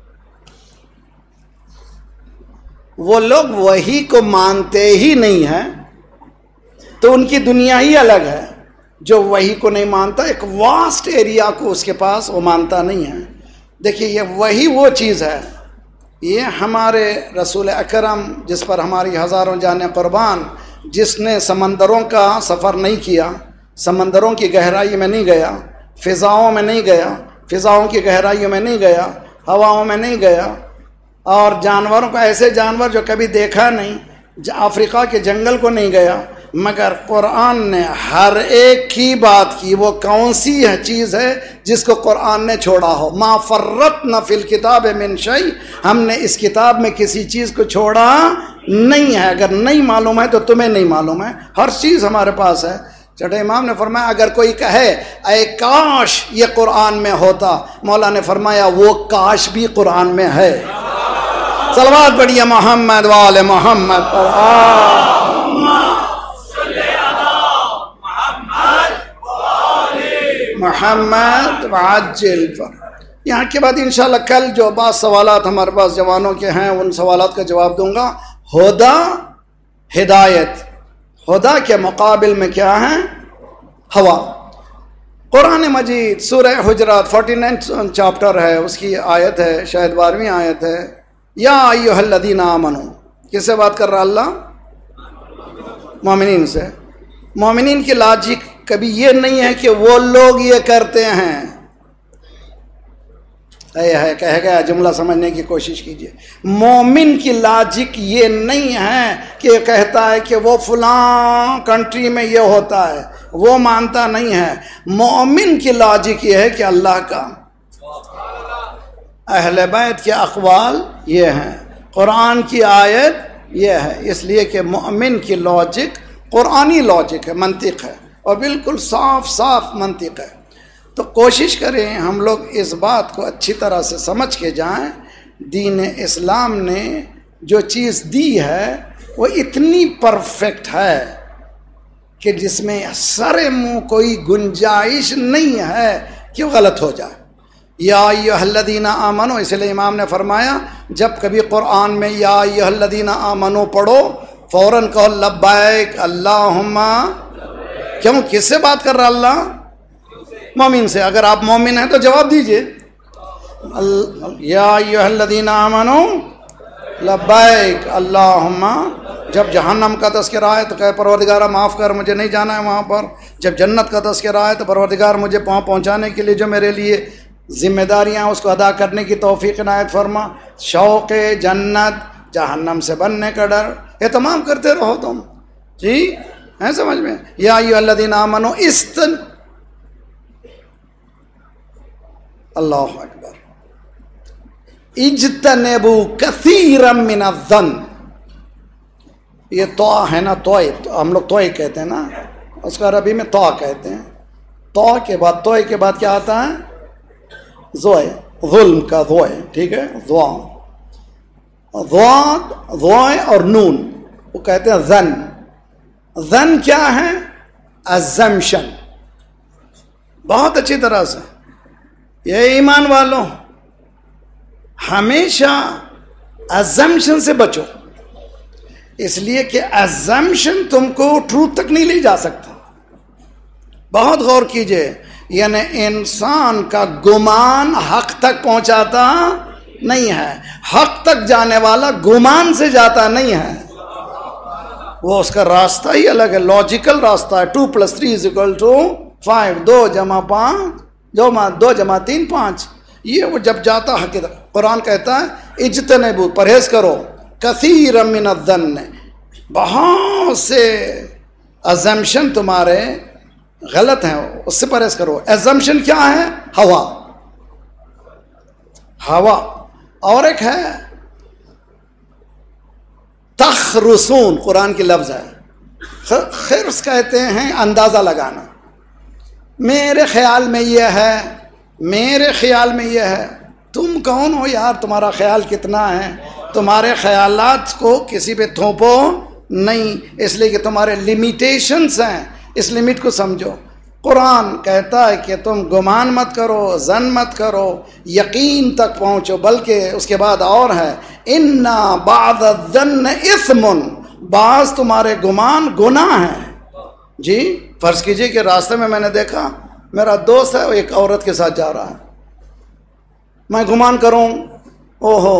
وہ لوگ وحی کو مانتے ہی نہیں ہیں، تو ان کی دنیا ہی الگ ہے۔ جو وحی کو نہیں مانتا، ایک واسٹ ایریا کو اس کے پاس وہ مانتا نہیں ہے۔ دیکھیے یہ وحی وہ چیز ہے، یہ ہمارے رسول اکرم جس پر ہماری ہزاروں جانیں قربان، جس نے سمندروں کا سفر نہیں کیا، سمندروں کی گہرائی میں نہیں گیا، فضاؤں میں نہیں گیا، فضاؤں کی گہرائیوں میں نہیں گیا، ہواؤں میں نہیں گیا، اور جانوروں کو، ایسے جانور جو کبھی دیکھا نہیں، افریقہ کے جنگل کو نہیں گیا، مگر قرآن نے ہر ایک کی بات کی۔ وہ کون سی چیز ہے جس کو قرآن نے چھوڑا ہو؟ ما فرطنا فی الکتاب من شیء، ہم نے اس کتاب میں کسی چیز کو چھوڑا نہیں ہے۔ اگر نہیں معلوم ہے تو تمہیں نہیں معلوم ہے، ہر چیز ہمارے پاس ہے۔ چھٹے امام نے فرمایا اگر کوئی کہے اے کاش یہ قرآن میں ہوتا، مولا نے فرمایا وہ کاش بھی قرآن میں ہے۔ صلوات پڑھیے محمد وآل محمد پر، محمد وعجل پر۔ یہاں کے بعد انشاءاللہ کل جو بعض سوالات ہمارے پاس جوانوں کے ہیں، ان سوالات کا جواب دوں گا۔ ہدا، ہدایت، ہدا کے مقابل میں کیا ہے؟ ہوا۔ قرآن مجید سورہ حجرات فورٹی نائن چاپٹر ہے، اس کی آیت ہے، شاید بارہویں آیت ہے، یا ایھا الذین آمنو، کس سے بات کر رہا اللہ؟ مومنین سے۔ مومنین کی لاجک کبھی یہ نہیں ہے کہ وہ لوگ یہ کرتے ہیں، اے ہے کہہ گیا جملہ سمجھنے کی کوشش کیجئے۔ مومن کی لاجک یہ نہیں ہے کہ کہتا ہے کہ وہ فلاں کنٹری میں یہ ہوتا ہے، وہ مانتا نہیں ہے۔ مومن کی لاجک یہ ہے کہ اللہ کا، اہل بیت کے اقوال یہ ہیں، قرآن کی آیت یہ ہے۔ اس لیے کہ مومن کی لاجک قرآنی لاجک ہے، منطق ہے، اور بالکل صاف صاف منطق ہے۔ تو کوشش کریں ہم لوگ اس بات کو اچھی طرح سے سمجھ کے جائیں، دین اسلام نے جو چیز دی ہے وہ اتنی پرفیکٹ ہے کہ جس میں سر منہ کوئی گنجائش نہیں ہے کہ وہ غلط ہو جائے. یا ایھا الذین آمنو، اس لیے امام نے فرمایا جب کبھی قرآن میں یا ایھا الذین آمنو پڑھو فوراً کہو لبیک اللہم. کیوں؟ کس سے بات کر رہا اللہ؟ مومن سے. اگر آپ مومن ہیں تو جواب دیجئے یا ایھا الذین آمنو لبیک اللہم. جب جہنم کا تذکرہ آئے تو کہے پروردگارہ معاف کر، مجھے نہیں جانا ہے وہاں پر. جب جنت کا تذکرہ آئے تو پروردگار مجھے وہاں پہنچانے کے لیے جو میرے لیے ذمہ داریاں اس کو ادا کرنے کی توفیق عنایت فرما. شوق جنت، جہنم سے بننے کا ڈر، یہ تمام کرتے رہو تم. جی ہیں سمجھ میں؟ یا ایھا الذین آمنو استن اللہ اکبر اجتنبوا کثیرا من الظن. یہ تو ہے نا، توئے ہم لوگ توئے کہتے ہیں نا، اس کو عربی میں تو کہتے ہیں. تو کے بعد توئے کے بعد کیا آتا ہے؟ زوئے، ظلم کا زوئے. ٹھیک ہے، زوا ضاد زوئے اور نون وہ کہتے ہیں ظن. ظن کیا ہے؟ assumption. بہت اچھی طرح سے یہ ایمان والوں ہمیشہ assumption سے بچو، اس لیے کہ assumption تم کو ٹروتھ تک نہیں لے جا سکتا. بہت غور کیجئے، یعنی انسان کا گمان حق تک پہنچاتا نہیں ہے، حق تک جانے والا گمان سے جاتا نہیں ہے. وہ اس کا راستہ ہی الگ ہے، لاجیکل راستہ ہے. Two plus three is equal to five, دو جمع پانچ، دو دو جمع تین پانچ. یہ وہ جب جاتا حقیقت. قرآن کہتا ہے اجتنبوا، پرہیز کرو، کثیر من الظن، بہت سے ازمپشن تمہارے غلط ہیں، اس سے پرہیز کرو. ازمپشن کیا ہے؟ ہوا. ہوا. اور ایک ہے تخرسون، قرآن کی لفظ ہے. خرس کہتے ہیں اندازہ لگانا. میرے خیال میں یہ ہے، میرے خیال میں یہ ہے. تم کون ہو یار؟ تمہارا خیال کتنا ہے؟ تمہارے خیالات کو کسی پہ تھوپو نہیں، اس لیے کہ تمہارے لیمیٹیشنز ہیں. اس لمٹ کو سمجھو. قرآن کہتا ہے کہ تم گمان مت کرو، ظن مت کرو، یقین تک پہنچو. بلکہ اس کے بعد اور ہے اِنَّ بَعْضَ الظَّنِّ اِثْمٌ، بعض تمہارے گمان گناہ ہیں. جی فرض کیجئے کہ راستے میں میں نے دیکھا میرا دوست ہے وہ ایک عورت کے ساتھ جا رہا ہے، میں گمان کروں او ہو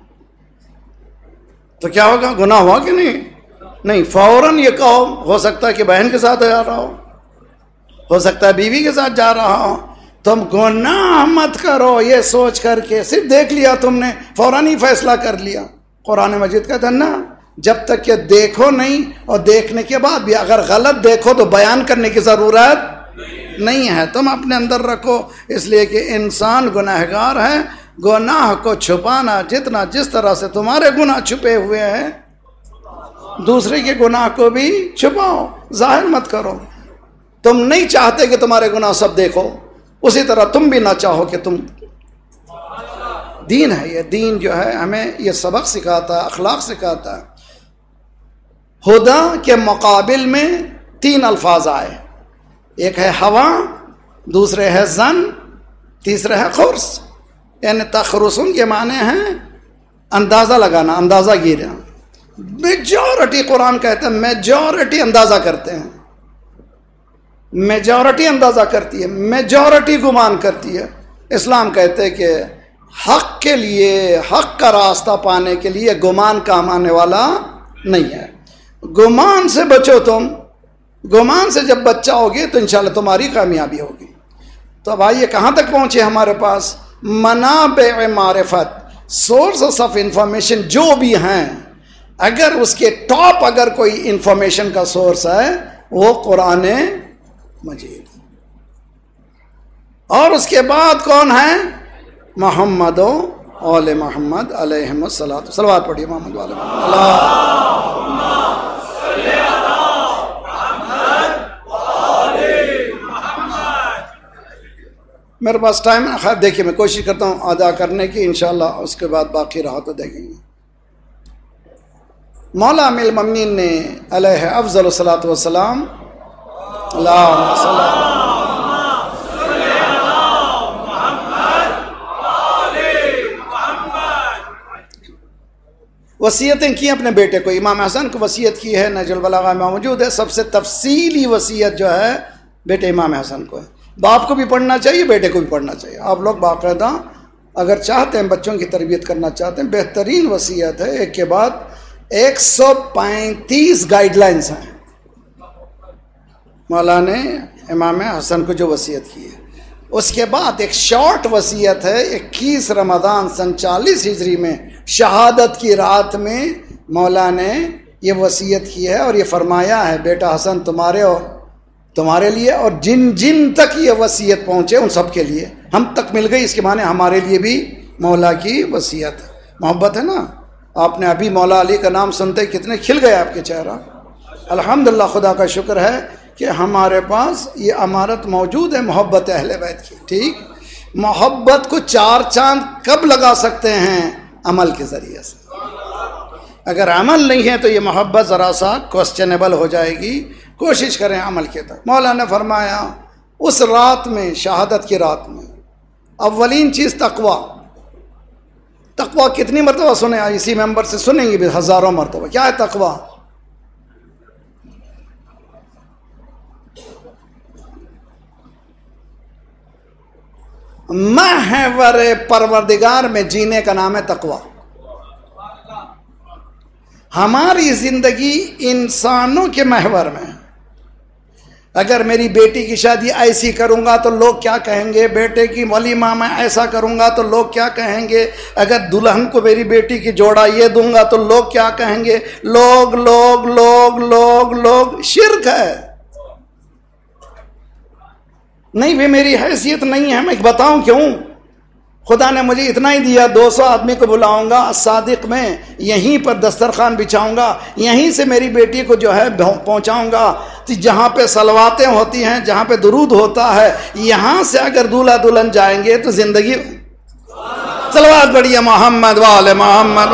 تو کیا ہوگا؟ گناہ ہوا کہ نہیں؟ نہیں. فوراً یہ کہو، ہو سکتا ہے کہ بہن کے ساتھ جا رہا ہو، ہو سکتا ہے بیوی کے ساتھ جا رہا ہو. تم گناہ مت کرو یہ سوچ کر کے، صرف دیکھ لیا تم نے، فوراً ہی فیصلہ کر لیا. قرآن مجید کہتا ہے نا، جب تک کہ دیکھو نہیں، اور دیکھنے کے بعد بھی اگر غلط دیکھو تو بیان کرنے کی ضرورت نہیں ہے، تم اپنے اندر رکھو. اس لیے کہ انسان گناہگار ہے. گناہ کو چھپانا، جتنا جس طرح سے تمہارے گناہ چھپے ہوئے ہیں دوسرے کے گناہ کو بھی چھپاؤ، ظاہر مت کرو. تم نہیں چاہتے کہ تمہارے گناہ سب دیکھو، اسی طرح تم بھی نہ چاہو کہ تم. دین ہے یہ، دین جو ہے ہمیں یہ سبق سکھاتا ہے، اخلاق سکھاتا ہے. ہدا کے مقابل میں تین الفاظ آئے، ایک ہے ہوا، دوسرے ہے ظن، تیسرا ہے خرس. یعنی تخرسن کے معنی ہیں اندازہ لگانا، اندازہ گیرنا. میجورٹی قرآن کہتے ہیں میجورٹی اندازہ کرتے ہیں، میجورٹی اندازہ کرتی ہے، میجورٹی گمان کرتی ہے. اسلام کہتے ہیں کہ حق کے لیے، حق کا راستہ پانے کے لیے گمان کام آنے والا نہیں ہے. گمان سے بچو تم. گمان سے جب بچہ ہوگی تو انشاءاللہ تمہاری کامیابی ہوگی. تو اب آئیے کہاں تک پہنچے ہمارے پاس؟ منابع معرفت، سورسز آف انفارمیشن جو بھی ہیں، اگر اس کے ٹاپ اگر کوئی انفارمیشن کا سورس ہے وہ قرآن مجید، اور اس کے بعد کون ہے؟ محمد و آل محمد علیہم الصلوۃ. صلوات پڑھیے محمد و آل محمد. اللہم صلی علی محمد و آل محمد. میرے پاس ٹائم ہے، خیر دیکھیے میں کوشش کرتا ہوں ادا کرنے کی، انشاءاللہ اس کے بعد باقی رہا تو دیکھیں گے. مولا امیر المومنین نے علیہ افضل الصلوۃ والسلام اللہم صلی اللہ وصیتیں کی اپنے بیٹے کو. امام حسن کو وصیت کی ہے، نہج البلاغہ میں موجود ہے. سب سے تفصیلی وصیت جو ہے بیٹے امام حسن کو ہے. باپ کو بھی پڑھنا چاہیے، بیٹے کو بھی پڑھنا چاہیے. آپ لوگ باقاعدہ اگر چاہتے ہیں بچوں کی تربیت کرنا چاہتے ہیں، بہترین وصیت ہے. ایک کے بعد ایک سو پینتیس گائیڈ لائنس ہیں مولانا نے امام حسن کو جو وصیت کی ہے. اس کے بعد ایک شارٹ وصیت ہے. اکیس رمضان سن چالیس ہجری میں شہادت کی رات میں مولا نے یہ وصیت کی ہے اور یہ فرمایا ہے بیٹا حسن تمہارے اور تمہارے لیے اور جن جن تک یہ وصیت پہنچے ان سب کے لیے. ہم تک مل گئی، اس کے معنی ہمارے لیے بھی مولا کی وصیت ہے. محبت ہے نا. آپ نے ابھی مولا علی کا نام سنتے کتنے کھل گئے آپ کے چہرہ. الحمدللہ خدا کا شکر ہے کہ ہمارے پاس یہ امانت موجود ہے محبت اہل بیت کی. ٹھیک، محبت کو چار چاند کب لگا سکتے ہیں؟ عمل کے ذریعے سے. اگر عمل نہیں ہے تو یہ محبت ذرا سا کوسچنیبل ہو جائے گی. کوشش کریں عمل کے تک. مولانا نے فرمایا اس رات میں، شہادت کی رات میں، اولین چیز تقوی. تقوی کتنی مرتبہ سنیں؟ اسی ممبر سے سنیں گے بھی ہزاروں مرتبہ. کیا ہے تقوی؟ محور پروردگار میں جینے کا نام ہے تقوی. ہماری زندگی انسانوں کے محور میں. اگر میری بیٹی کی شادی ایسی کروں گا تو لوگ کیا کہیں گے، بیٹے کی ولیمہ میں ایسا کروں گا تو لوگ کیا کہیں گے، اگر دلہن کو میری بیٹی کی جوڑا یہ دوں گا تو لوگ کیا کہیں گے. لوگ لوگ لوگ لوگ لوگ شرک ہے. نہیں بھی میری حیثیت نہیں ہے. میں بتاؤں کیوں؟ خدا نے مجھے اتنا ہی دیا، دو سو آدمی کو بلاؤں گا صادق میں، یہیں پر دسترخوان بچھاؤں گا، یہیں سے میری بیٹی کو جو ہے پہنچاؤں گا. جہاں پہ صلواتیں ہوتی ہیں، جہاں پہ درود ہوتا ہے، یہاں سے اگر دولہا دلہن جائیں گے تو زندگی. صلوات بڑھیا محمد وآل محمد.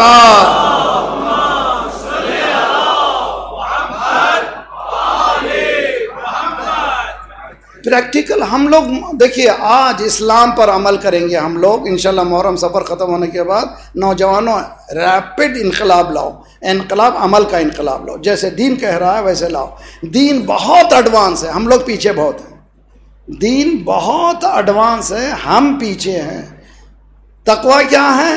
پریکٹیکل ہم لوگ دیکھیے آج اسلام پر عمل کریں گے ہم لوگ انشاءاللہ. محرم سفر ختم ہونے کے بعد نوجوانوں ریپڈ انقلاب لاؤ. انقلاب عمل کا انقلاب لاؤ. جیسے دین کہہ رہا ہے ویسے لاؤ. دین بہت ایڈوانس ہے، ہم لوگ پیچھے بہت ہیں. دین بہت ایڈوانس ہے، ہم پیچھے ہیں. تقوی کیا ہے؟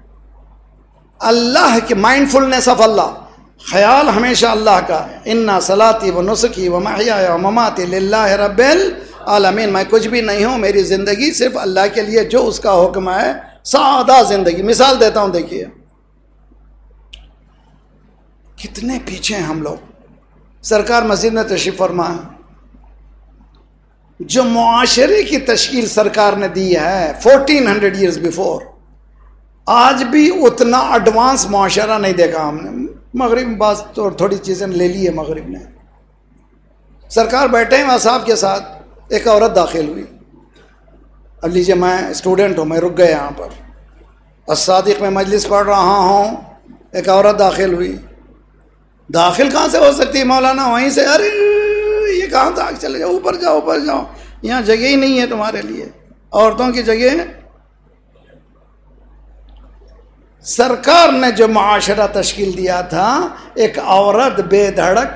اللہ کی مائنڈ فلنس آف اللہ، خیال ہمیشہ اللہ کا. انا صلاتی و نسکی و محیای و مماتی للہ رب العالمین. میں کچھ بھی نہیں ہوں، میری زندگی صرف اللہ کے لیے، جو اس کا حکم ہے. سادہ زندگی. مثال دیتا ہوں، دیکھیے کتنے پیچھے ہیں ہم لوگ. سرکار مسجد میں تشریف فرما، جو معاشرے کی تشکیل سرکار نے دی ہے فورٹین ہنڈریڈ ایئرز بیفور، آج بھی اتنا ایڈوانس معاشرہ نہیں دیکھا ہم نے. مغرب میں بعض تو تھوڑی چیزیں لے لی ہے مغرب نے. سرکار بیٹھے ہیں اصحاب کے ساتھ، ایک عورت داخل ہوئی. اب لیجیے میں اسٹوڈنٹ ہوں، میں رک گیا یہاں پر، الصادق میں مجلس پڑھ رہا ہوں، ایک عورت داخل ہوئی. داخل کہاں سے ہو سکتی ہے مولانا؟ وہیں سے. ارے یہ کہاں تک چلے جاؤ، اوپر جاؤ اوپر جاؤ، یہاں جگہ ہی نہیں ہے تمہارے لیے، عورتوں کی جگہ. سرکار نے جو معاشرہ تشکیل دیا تھا، ایک عورت بے دھڑک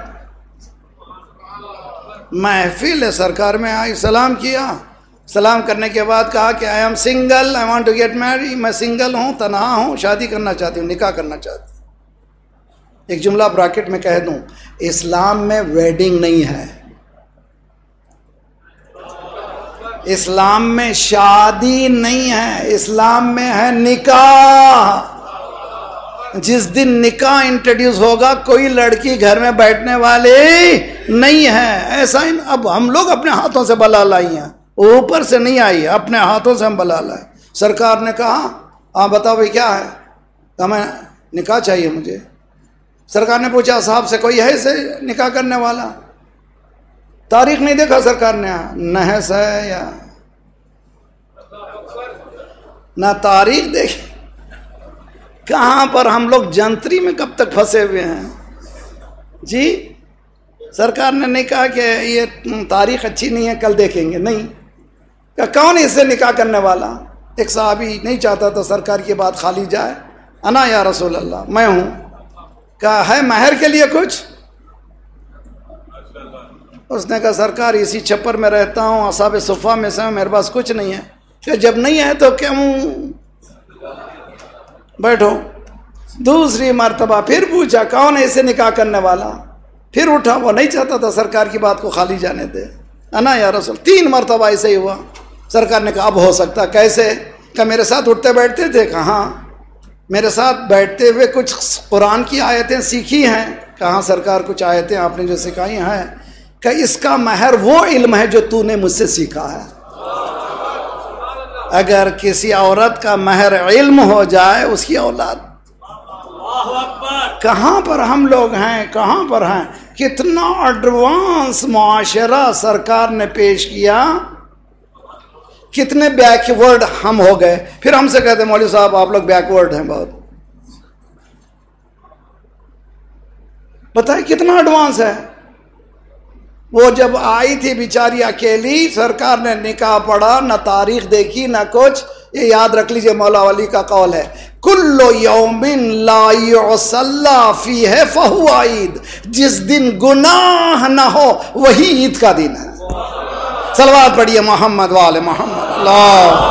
محفل سرکار میں آئی، سلام کیا. سلام کرنے کے بعد کہا کہ I am single, I want to get marry. میں سنگل ہوں، تنہا ہوں، شادی کرنا چاہتی ہوں، نکاح کرنا چاہتی ہوں. ایک جملہ براکٹ میں کہہ دوں، اسلام میں ویڈنگ نہیں ہے. اسلام میں شادی نہیں ہے، اسلام میں ہے نکاح. جس دن نکاح انٹروڈیوس ہوگا کوئی لڑکی گھر میں بیٹھنے والے نہیں ہے. ایسا ہی اب ہم لوگ اپنے ہاتھوں سے بلا لائی ہیں، اوپر سے نہیں آئی ہے، اپنے ہاتھوں سے ہم بلا لائے. سرکار نے کہا آپ بتاؤ بھائی کیا ہے؟ کہا میں نکاح چاہیے مجھے. سرکار نے پوچھا صاحب سے کوئی ہے اسے نکاح کرنے والا؟ تاریخ نہیں دیکھا سرکار نے، نحس ہے یا نہ تاریخ دیکھی. کہاں پر ہم لوگ جنتری میں کب تک پھنسے ہوئے ہیں جی. سرکار نے نہیں کہا کہ یہ تاریخ اچھی نہیں ہے کل دیکھیں گے، نہیں کہ کون اس سے نکاح کرنے والا؟ ایک صحابی نہیں چاہتا تو سرکار کی بات خالی جائے، انا یا رسول اللہ، میں ہوں۔ کہا ہے مہر کے لیے کچھ؟ اس نے کہا سرکار اسی چھپر میں رہتا ہوں، اصحاب صفہ میں سے ہوں، میرے پاس کچھ نہیں ہے۔ کہ جب نہیں ہے تو کیوں بیٹھو؟ دوسری مرتبہ پھر پوچھا کون ہے اسے نکاح کرنے والا؟ پھر اٹھا، وہ نہیں چاہتا تھا سرکار کی بات کو خالی جانے دے، انا یا رسول۔ تین مرتبہ ایسے ہی ہوا۔ سرکار نے کہا اب ہو سکتا، کیسے؟ کہ میرے ساتھ اٹھتے بیٹھتے تھے؟ کہاں میرے ساتھ بیٹھتے ہوئے کچھ قرآن کی آیتیں سیکھی ہیں؟ کہاں سرکار کچھ آیتیں آپ نے جو سکھائی ہیں کہ اس کا مہر وہ علم ہے جو تو نے مجھ سے سیکھا ہے۔ اگر کسی عورت کا مہر علم ہو جائے اس کی اولاد، کہاں پر ہم لوگ ہیں، کہاں پر ہیں؟ کتنا ایڈوانس معاشرہ سرکار نے پیش کیا، کتنے بیک ورڈ ہم ہو گئے۔ پھر ہم سے کہتے ہیں مولوی صاحب آپ لوگ بیک ورڈ ہیں بہت۔ بتائیں کتنا ایڈوانس ہے۔ وہ جب آئی تھی بیچاری اکیلی، سرکار نے نکاح پڑھا، نہ تاریخ دیکھی نہ کچھ۔ یہ یاد رکھ لیجئے مولا علی کا قول ہے، کل یوم لا یصلی فیہ فہو عید، جس دن گناہ نہ ہو وہی عید کا دن ہے۔ صلوات پڑھیے محمد وآل محمد۔ اللہ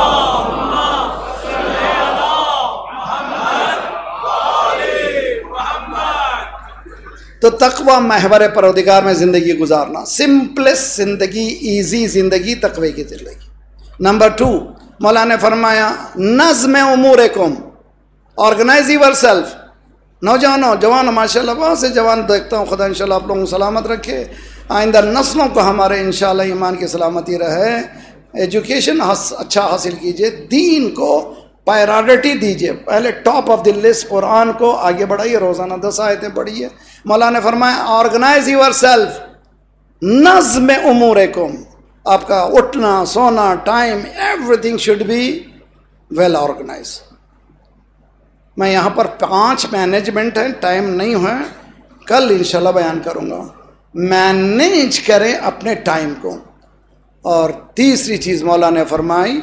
تو تقوی محور پروردگار میں زندگی گزارنا، سمپلسٹ زندگی، ایزی زندگی، تقوی کی زندگی۔ نمبر ٹو، مولا نے فرمایا نظم امورکم، آرگنائز یور سیلف۔ نوجوانوں، جوان ماشاء اللہ بہت سے جوان دیکھتا ہوں، خدا انشاءاللہ آپ لوگوں کو سلامت رکھے، آئندہ نسلوں کو ہمارے انشاءاللہ ایمان کی سلامتی رہے۔ ایجوکیشن اچھا حاصل کیجئے، دین کو پائرارٹی دیجئے، پہلے ٹاپ آف دی لسٹ قرآن کو آگے بڑھائیے، روزانہ دس آیتیں پڑھیے۔ مولا نے فرمایا آرگنائز یور سیلف، نظم امورکم، آپ کا اٹھنا سونا time everything should be well organise. میں یہاں پر پانچ مینجمنٹ ہیں، ٹائم نہیں ہے، کل انشاءاللہ بیان کروں گا۔ مینیج کریں اپنے ٹائم کو۔ اور تیسری چیز مولا نے فرمائی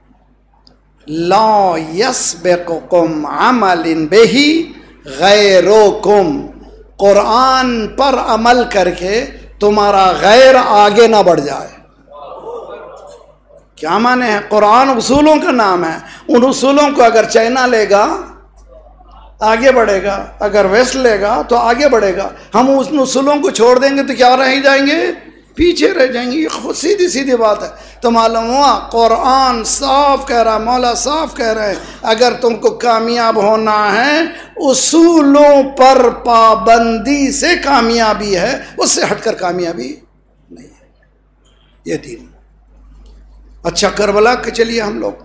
لا یسبقکم عمل بہ غیرکم، قرآن پر عمل کر کے تمہارا غیر آگے نہ بڑھ جائے۔ کیا معنی ہے؟ قرآن اصولوں کا نام ہے، ان اصولوں کو اگر چائنا لے گا آگے بڑھے گا، اگر ویسٹ لے گا تو آگے بڑھے گا۔ ہم ان اصولوں کو چھوڑ دیں گے تو کیا رہ جائیں گے؟ پیچھے رہ جائیں گے۔ یہ خود سیدھی سیدھی بات ہے۔ تو معلوم ہوا قرآن صاف کہہ رہا، مولا صاف کہہ رہے ہیں، اگر تم کو کامیاب ہونا ہے اصولوں پر پابندی سے کامیابی ہے، اس سے ہٹ کر کامیابی نہیں ہے۔ یہ دین۔ اچھا کربلا کے چلیے ہم لوگ،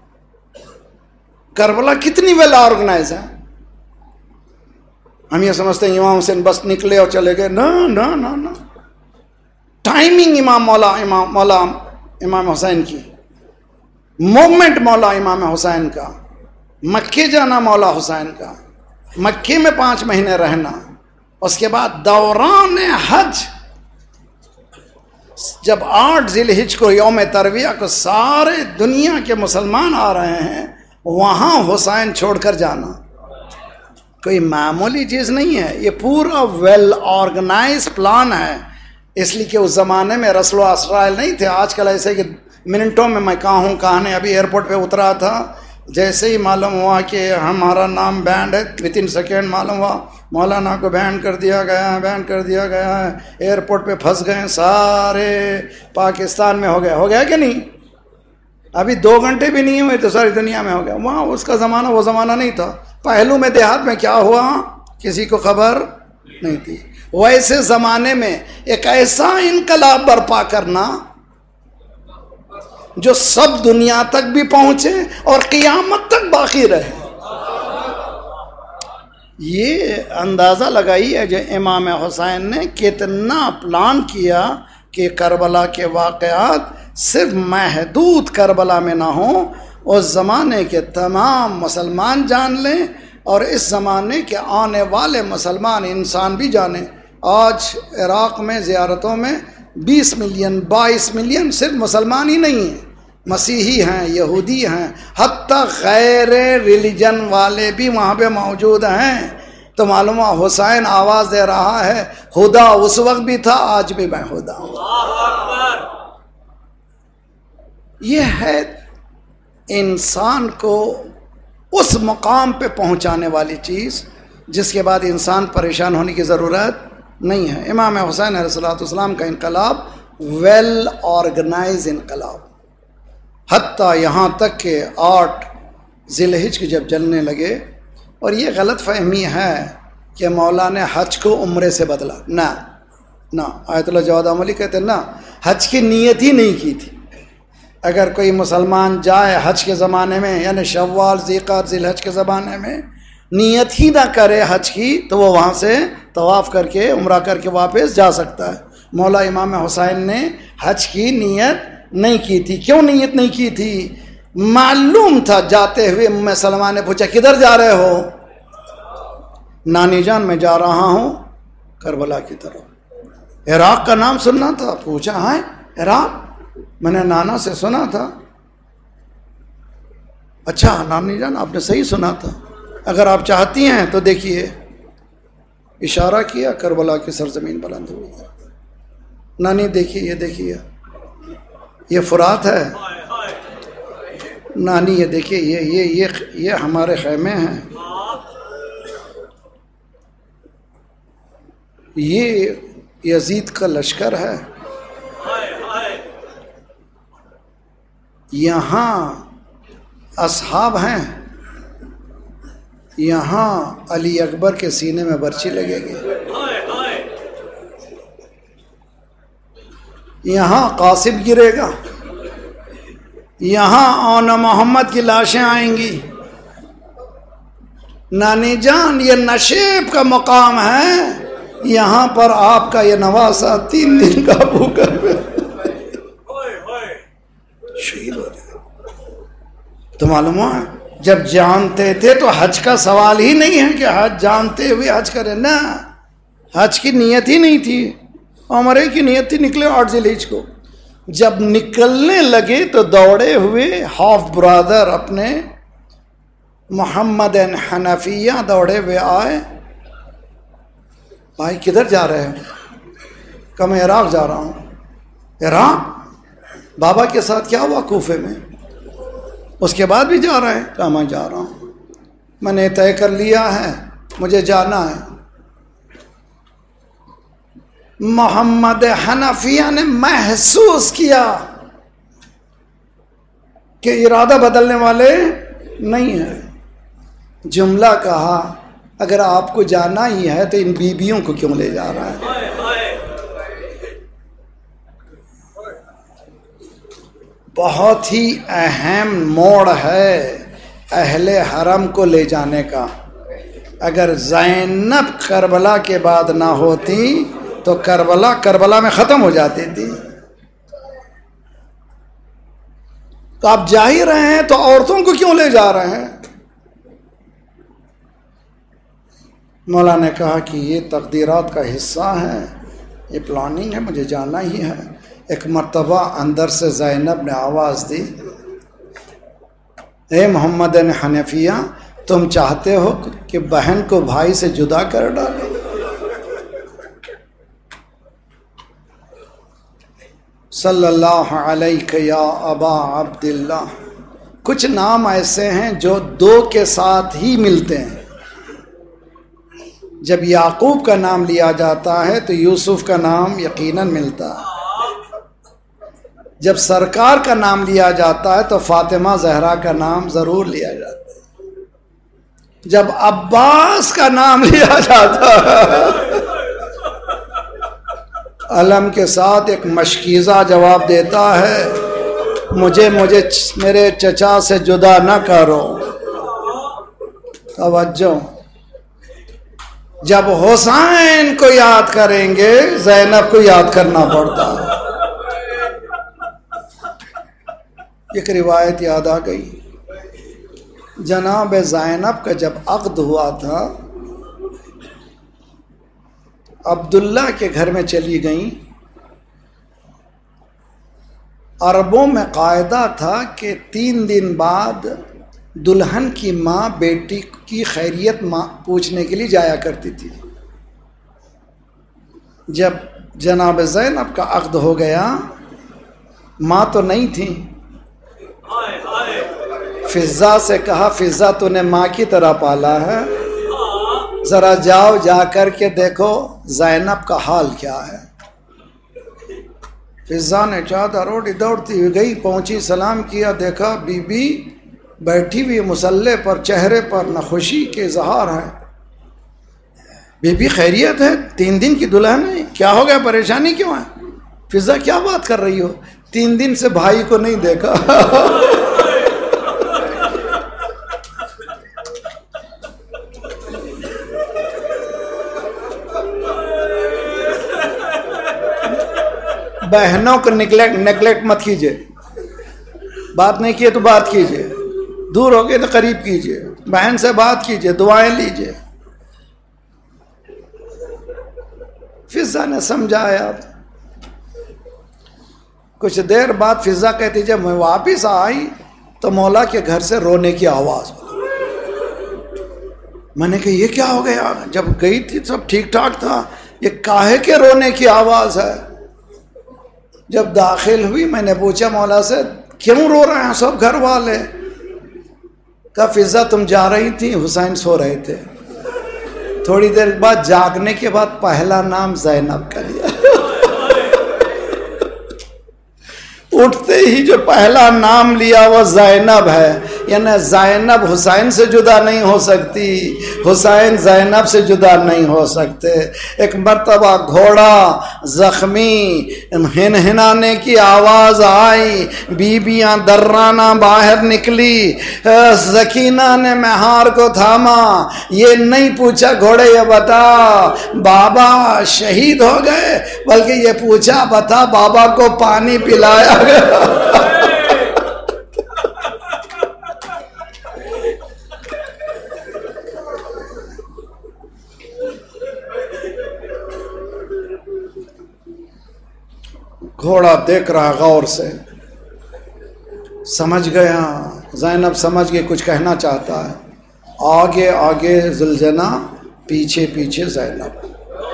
کربلا کتنی ویل آرگنائز ہے۔ ہم یہ سمجھتے ہیں امام حسین بس نکلے اور چلے گئے، نہ نہ نہ نہ ٹائمنگ امام مولا امام مولا امام حسین کی، مومنٹ مولا امام حسین کا، مکے جانا مولا حسین کا، مکے میں پانچ مہینے رہنا، اس کے بعد دوران حج، جب آٹھ ذی الحجہ کو یوم ترویہ کو سارے دنیا کے مسلمان آ رہے ہیں، وہاں حسین چھوڑ کر جانا کوئی معمولی چیز نہیں ہے۔ یہ پورا ویل آرگنائز پلان ہے، اس لیے کہ اس زمانے میں رسل و اسرائیل نہیں تھے۔ آج کل ایسے کہ منٹوں میں میں کہاں ہوں کہاں نہیں۔ ابھی ایئرپورٹ پہ اترا تھا، جیسے ہی معلوم ہوا کہ ہمارا نام بینڈ ہے، ود ان سیکنڈ معلوم ہوا مولانا کو بینڈ کر دیا گیا ہے، بینڈ کر دیا گیا ہے۔ ایئرپورٹ پہ پھنس گئے، سارے پاکستان میں ہو گیا ہو گیا کہ نہیں؟ ابھی دو گھنٹے بھی نہیں ہوئے تو ساری دنیا میں ہو گیا۔ وہاں اس کا زمانہ وہ زمانہ نہیں تھا۔ پہلو میں دیہات میں کیا ہوا کسی کو خبر نہیں تھی۔ ویسے زمانے میں ایک ایسا انقلاب برپا کرنا جو سب دنیا تک بھی پہنچے اور قیامت تک باقی رہے، یہ اندازہ لگائی جو امام حسین نے کتنا پلان کیا کہ کربلا کے واقعات صرف محدود کربلا میں نہ ہوں، اس زمانے کے تمام مسلمان جان لیں اور اس زمانے کے آنے والے مسلمان انسان بھی جانیں آج عراق میں زیارتوں میں بیس ملین بائیس ملین صرف مسلمان ہی نہیں ہیں، مسیحی ہیں، یہودی ہیں، حتیٰ غیر ریلیجن والے بھی وہاں پہ موجود ہیں۔ تو معلوم ہے حسین آواز دے رہا ہے خدا اس وقت بھی تھا، آج بھی میں خدا ہوں۔ یہ ہے انسان کو اس مقام پہ پہنچانے والی چیز جس کے بعد انسان پریشان ہونے کی ضرورت نہیں ہے۔ امام حسین علیہ الصلوۃ والسلام کا انقلاب ویل آرگنائز انقلاب، حتیٰ یہاں تک کہ آٹھ ذی الحجہ کے جب جلنے لگے، اور یہ غلط فہمی ہے کہ مولا نے حج کو عمرے سے بدلا، نہ نہ آیت اللہ جواد عملی کہتے ہیں نہ، حج کی نیت ہی نہیں کی تھی۔ اگر کوئی مسلمان جائے حج کے زمانے میں، یعنی شوال ذی قعدہ ذی الحجہ کے زمانے میں، نیت ہی نہ کرے حج کی، تو وہ وہاں سے طواف کر کے عمرہ کر کے واپس جا سکتا ہے۔ مولا امام حسین نے حج کی نیت نہیں کی تھی۔ کیوں نیت نہیں کی تھی؟ معلوم تھا جاتے ہوئے ام سلمہ نے پوچھا کدھر جا رہے ہو؟ نانی جان میں جا رہا ہوں کربلا کی طرف۔ عراق کا نام سننا تھا؟ پوچھا ہے عراق؟ میں نے نانا سے سنا تھا۔ اچھا نانی جان آپ نے صحیح سنا تھا، اگر آپ چاہتی ہیں تو دیکھیے، اشارہ کیا، کربلا کی سرزمین بلند ہوئی ہے۔ نانی دیکھیے، یہ دیکھیے یہ فرات ہے، نانی یہ دیکھیے یہ یہ یہ یہ ہمارے خیمے ہیں، یہ یزید کا لشکر ہے، یہاں اصحاب ہیں، یہاں علی اکبر کے سینے میں برچی لگے گی، یہاں قاسم گرے گا، یہاں اون محمد کی لاشیں آئیں گی۔ نانی جان یہ نشیب کا مقام ہے، یہاں پر آپ کا یہ نواسہ تین دن کا بھوکا شہید ہو جائے۔ تو معلوم ہے جب جانتے تھے تو حج کا سوال ہی نہیں ہے کہ حج جانتے ہوئے حج کریں، نہ، حج کی نیت ہی نہیں تھی، عمرے کی نیت تھی، نکلے آٹھ ذی الحجہ کو۔ جب نکلنے لگے تو دوڑے ہوئے ہاف برادر اپنے محمد حنفیہ دوڑے ہوئے آئے، بھائی کدھر جا رہے ہیں؟ کہ میں عراق جا رہا ہوں۔ عراق؟ بابا کے ساتھ کیا ہوا کوفے میں؟ اس کے بعد بھی جا رہے ہیں؟ کہ میں جا رہا ہوں، میں نے طے کر لیا ہے، مجھے جانا ہے۔ محمد حنفیہ نے محسوس کیا کہ ارادہ بدلنے والے نہیں ہیں، جملہ کہا اگر آپ کو جانا ہی ہے تو ان بیبیوں کو کیوں لے جا رہا ہے؟ بہت ہی اہم موڑ ہے اہل حرم کو لے جانے کا۔ اگر زینب کربلا کے بعد نہ ہوتی تو کربلا کربلا میں ختم ہو جاتی تھی۔ تو آپ جا ہی رہے ہیں تو عورتوں کو کیوں لے جا رہے ہیں؟ مولا نے کہا کہ یہ تقدیرات کا حصہ ہے، یہ پلاننگ ہے، مجھے جانا ہی ہے۔ ایک مرتبہ اندر سے زینب نے آواز دی، اے محمد حنفیہ تم چاہتے ہو کہ بہن کو بھائی سے جدا کر ڈالے؟ صلی اللہ علیہ یا ابا عبداللہ۔ کچھ نام ایسے ہیں جو دو کے ساتھ ہی ملتے ہیں۔ جب یعقوب کا نام لیا جاتا ہے تو یوسف کا نام یقیناً ملتا ہے، جب سرکار کا نام لیا جاتا ہے تو فاطمہ زہرا کا نام ضرور لیا جاتا ہے، جب عباس کا نام لیا جاتا ہے علم کے ساتھ ایک مشکیزہ جواب دیتا ہے، مجھے مجھے میرے چچا سے جدا نہ کرو۔ توجہ، جب حسین کو یاد کریں گے زینب کو یاد کرنا پڑتا ہے۔ ایک روایت یاد آ گئی، جناب زینب کا جب عقد ہوا تھا عبداللہ کے گھر میں چلی گئیں۔ عربوں میں قاعدہ تھا کہ تین دن بعد دلہن کی ماں بیٹی کی خیریت ماں پوچھنے کے لیے جایا کرتی تھی۔ جب جناب زینب کا عقد ہو گیا، ماں تو نہیں تھی، فضہ سے کہا فضہ تو نے ماں کی طرح پالا ہے، ذرا جاؤ جا کر کے دیکھو زینب کا حال کیا ہے۔ فضہ نے چادر اوڑھی دوڑتی ہوئی گئی، پہنچی، سلام کیا، دیکھا بی بی بیٹھی ہوئی مصلے پر، چہرے پر نہ خوشی کے اظہار ہے۔ بی بی خیریت ہے؟ تین دن کی دلہن ہے، کیا ہو گیا، پریشانی کیوں ہے؟ فضہ کیا بات کر رہی ہو، تین دن سے بھائی کو نہیں دیکھا۔ بہنوں کو نگلیکٹ نیگلیکٹ مت کیجیے، بات نہیں کیے تو بات کیجیے، دور ہو گئے تو قریب کیجیے، بہن سے بات کیجیے، دعائیں لیجیے۔ فضہ نے سمجھایا، کچھ دیر بعد فضہ کہتی جب میں واپس آئی تو مولا کے گھر سے رونے کی آواز، میں نے کہا یہ کیا ہو گیا، جب گئی تھی سب ٹھیک ٹھاک تھا، یہ کاہے کے رونے کی آواز ہے؟ جب داخل ہوئی میں نے پوچھا مولا سے کیوں رو رہے ہیں سب گھر والے؟ کہا فضہ تم جا رہی تھی، حسین سو رہے تھے، تھوڑی دیر بعد جاگنے کے بعد پہلا نام زینب کا لیا۔ اٹھتے ہی جو پہلا نام لیا وہ زینب ہے، یعنی زینب حسین سے جدا نہیں ہو سکتی، حسین زینب سے جدا نہیں ہو سکتے۔ ایک مرتبہ گھوڑا زخمی، ہنہنانے کی آواز آئی، بیبیاں درانہ باہر نکلی، سکینہ نے مہار کو تھاما، یہ نہیں پوچھا گھوڑے یہ بتا بابا شہید ہو گئے، بلکہ یہ پوچھا بتا بابا کو پانی پلایا گیا۔ گھوڑا دیکھ رہا غور سے، سمجھ گیا، زینب سمجھ گئی کچھ کہنا چاہتا ہے، آگے آگے زلجنا، پیچھے پیچھے زینب۔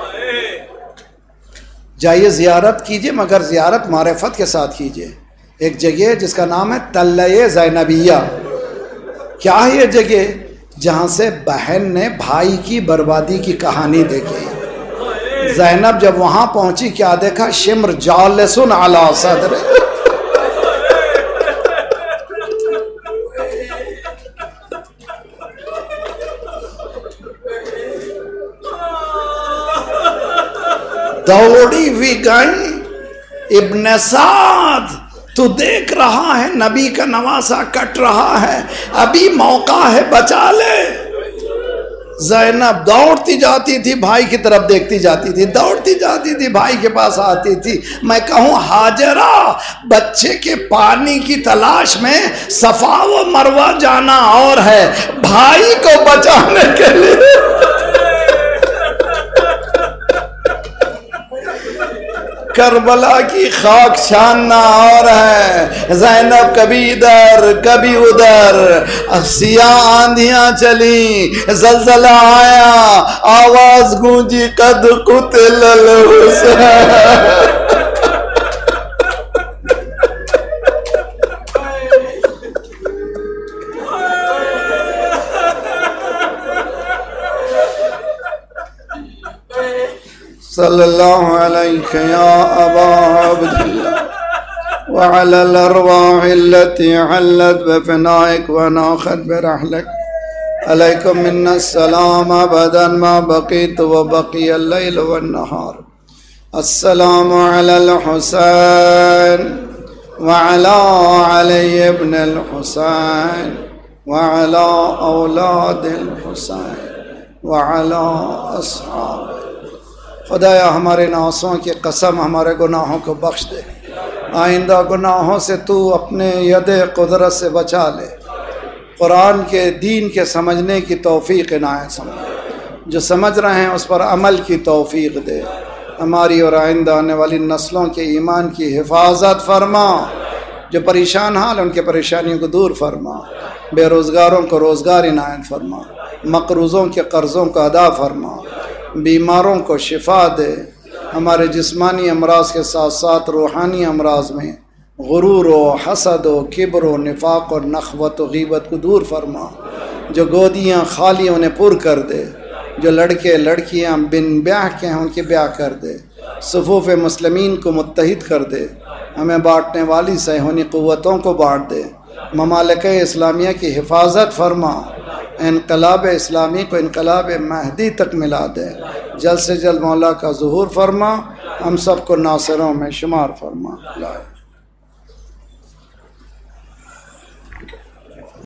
جائیے زیارت کیجئے، مگر زیارت معرفت کے ساتھ کیجئے۔ ایک جگہ جس کا نام ہے تلہ زینبیہ۔ کیا ہے یہ جگہ؟ جہاں سے بہن نے بھائی کی بربادی کی کہانی دیکھی۔ زینب جب وہاں پہنچی کیا دیکھا؟ شمر جالسن علی صدر، دوڑی ہوئی گئی، ابن سعد تو دیکھ رہا ہے نبی کا نواسا کٹ رہا ہے، ابھی موقع ہے بچا لے۔ زینب دوڑتی جاتی تھی، بھائی کی طرف دیکھتی جاتی تھی، دوڑتی جاتی تھی، بھائی کے پاس آتی تھی۔ میں کہوں ہاجرہ بچے کے پانی کی تلاش میں صفا و مروہ جانا اور ہے، بھائی کو بچانے کے لیے کربلا کی خاک چھاننا اور ہے۔ زینب کبھی ادھر کبھی ادھر، سیاہ آندھیاں چلیں، زلزلہ آیا، آواز گونجی قد قتل الحسین۔ صلی اللہ علیہ یا ابا عبداللہ وعلی الارواح التي علت بفنائک وناخت برحلک، علیکم من السلام ابدا ما بقیت وبقی اللیل والنہار۔ السلام علی الحسین وعلی علی ابن الحسین وعلی اولاد الحسین وعلی اصحاب۔ خدایا ہمارے ناسوں کی قسم ہمارے گناہوں کو بخش دے، آئندہ گناہوں سے تو اپنے ید قدرت سے بچا لے، قرآن کے دین کے سمجھنے کی توفیق عنایت فرما، جو سمجھ رہے ہیں اس پر عمل کی توفیق دے، ہماری اور آئندہ آنے والی نسلوں کے ایمان کی حفاظت فرما، جو پریشان حال ان کے پریشانیوں کو دور فرما، بے روزگاروں کو روزگار عنایت فرما، مقروضوں کے قرضوں کو ادا فرما، بیماروں کو شفا دے، ہمارے جسمانی امراض کے ساتھ ساتھ روحانی امراض میں غرور و حسد و کبر و نفاق و نخوت و غیبت کو دور فرما، جو گودیاں خالی انہیں پر کر دے، جو لڑکے لڑکیاں بن بیاہ کے ہیں ان کی بیاہ کر دے، صفوف مسلمین کو متحد کر دے، ہمیں بانٹنے والی صہیونی قوتوں کو بانٹ دے، ممالک اسلامیہ کی حفاظت فرما، انقلاب اسلامی کو انقلاب مہدی تک ملا دے، جلد سے جلد مولا کا ظہور فرما، ہم سب کو ناصروں میں شمار فرما۔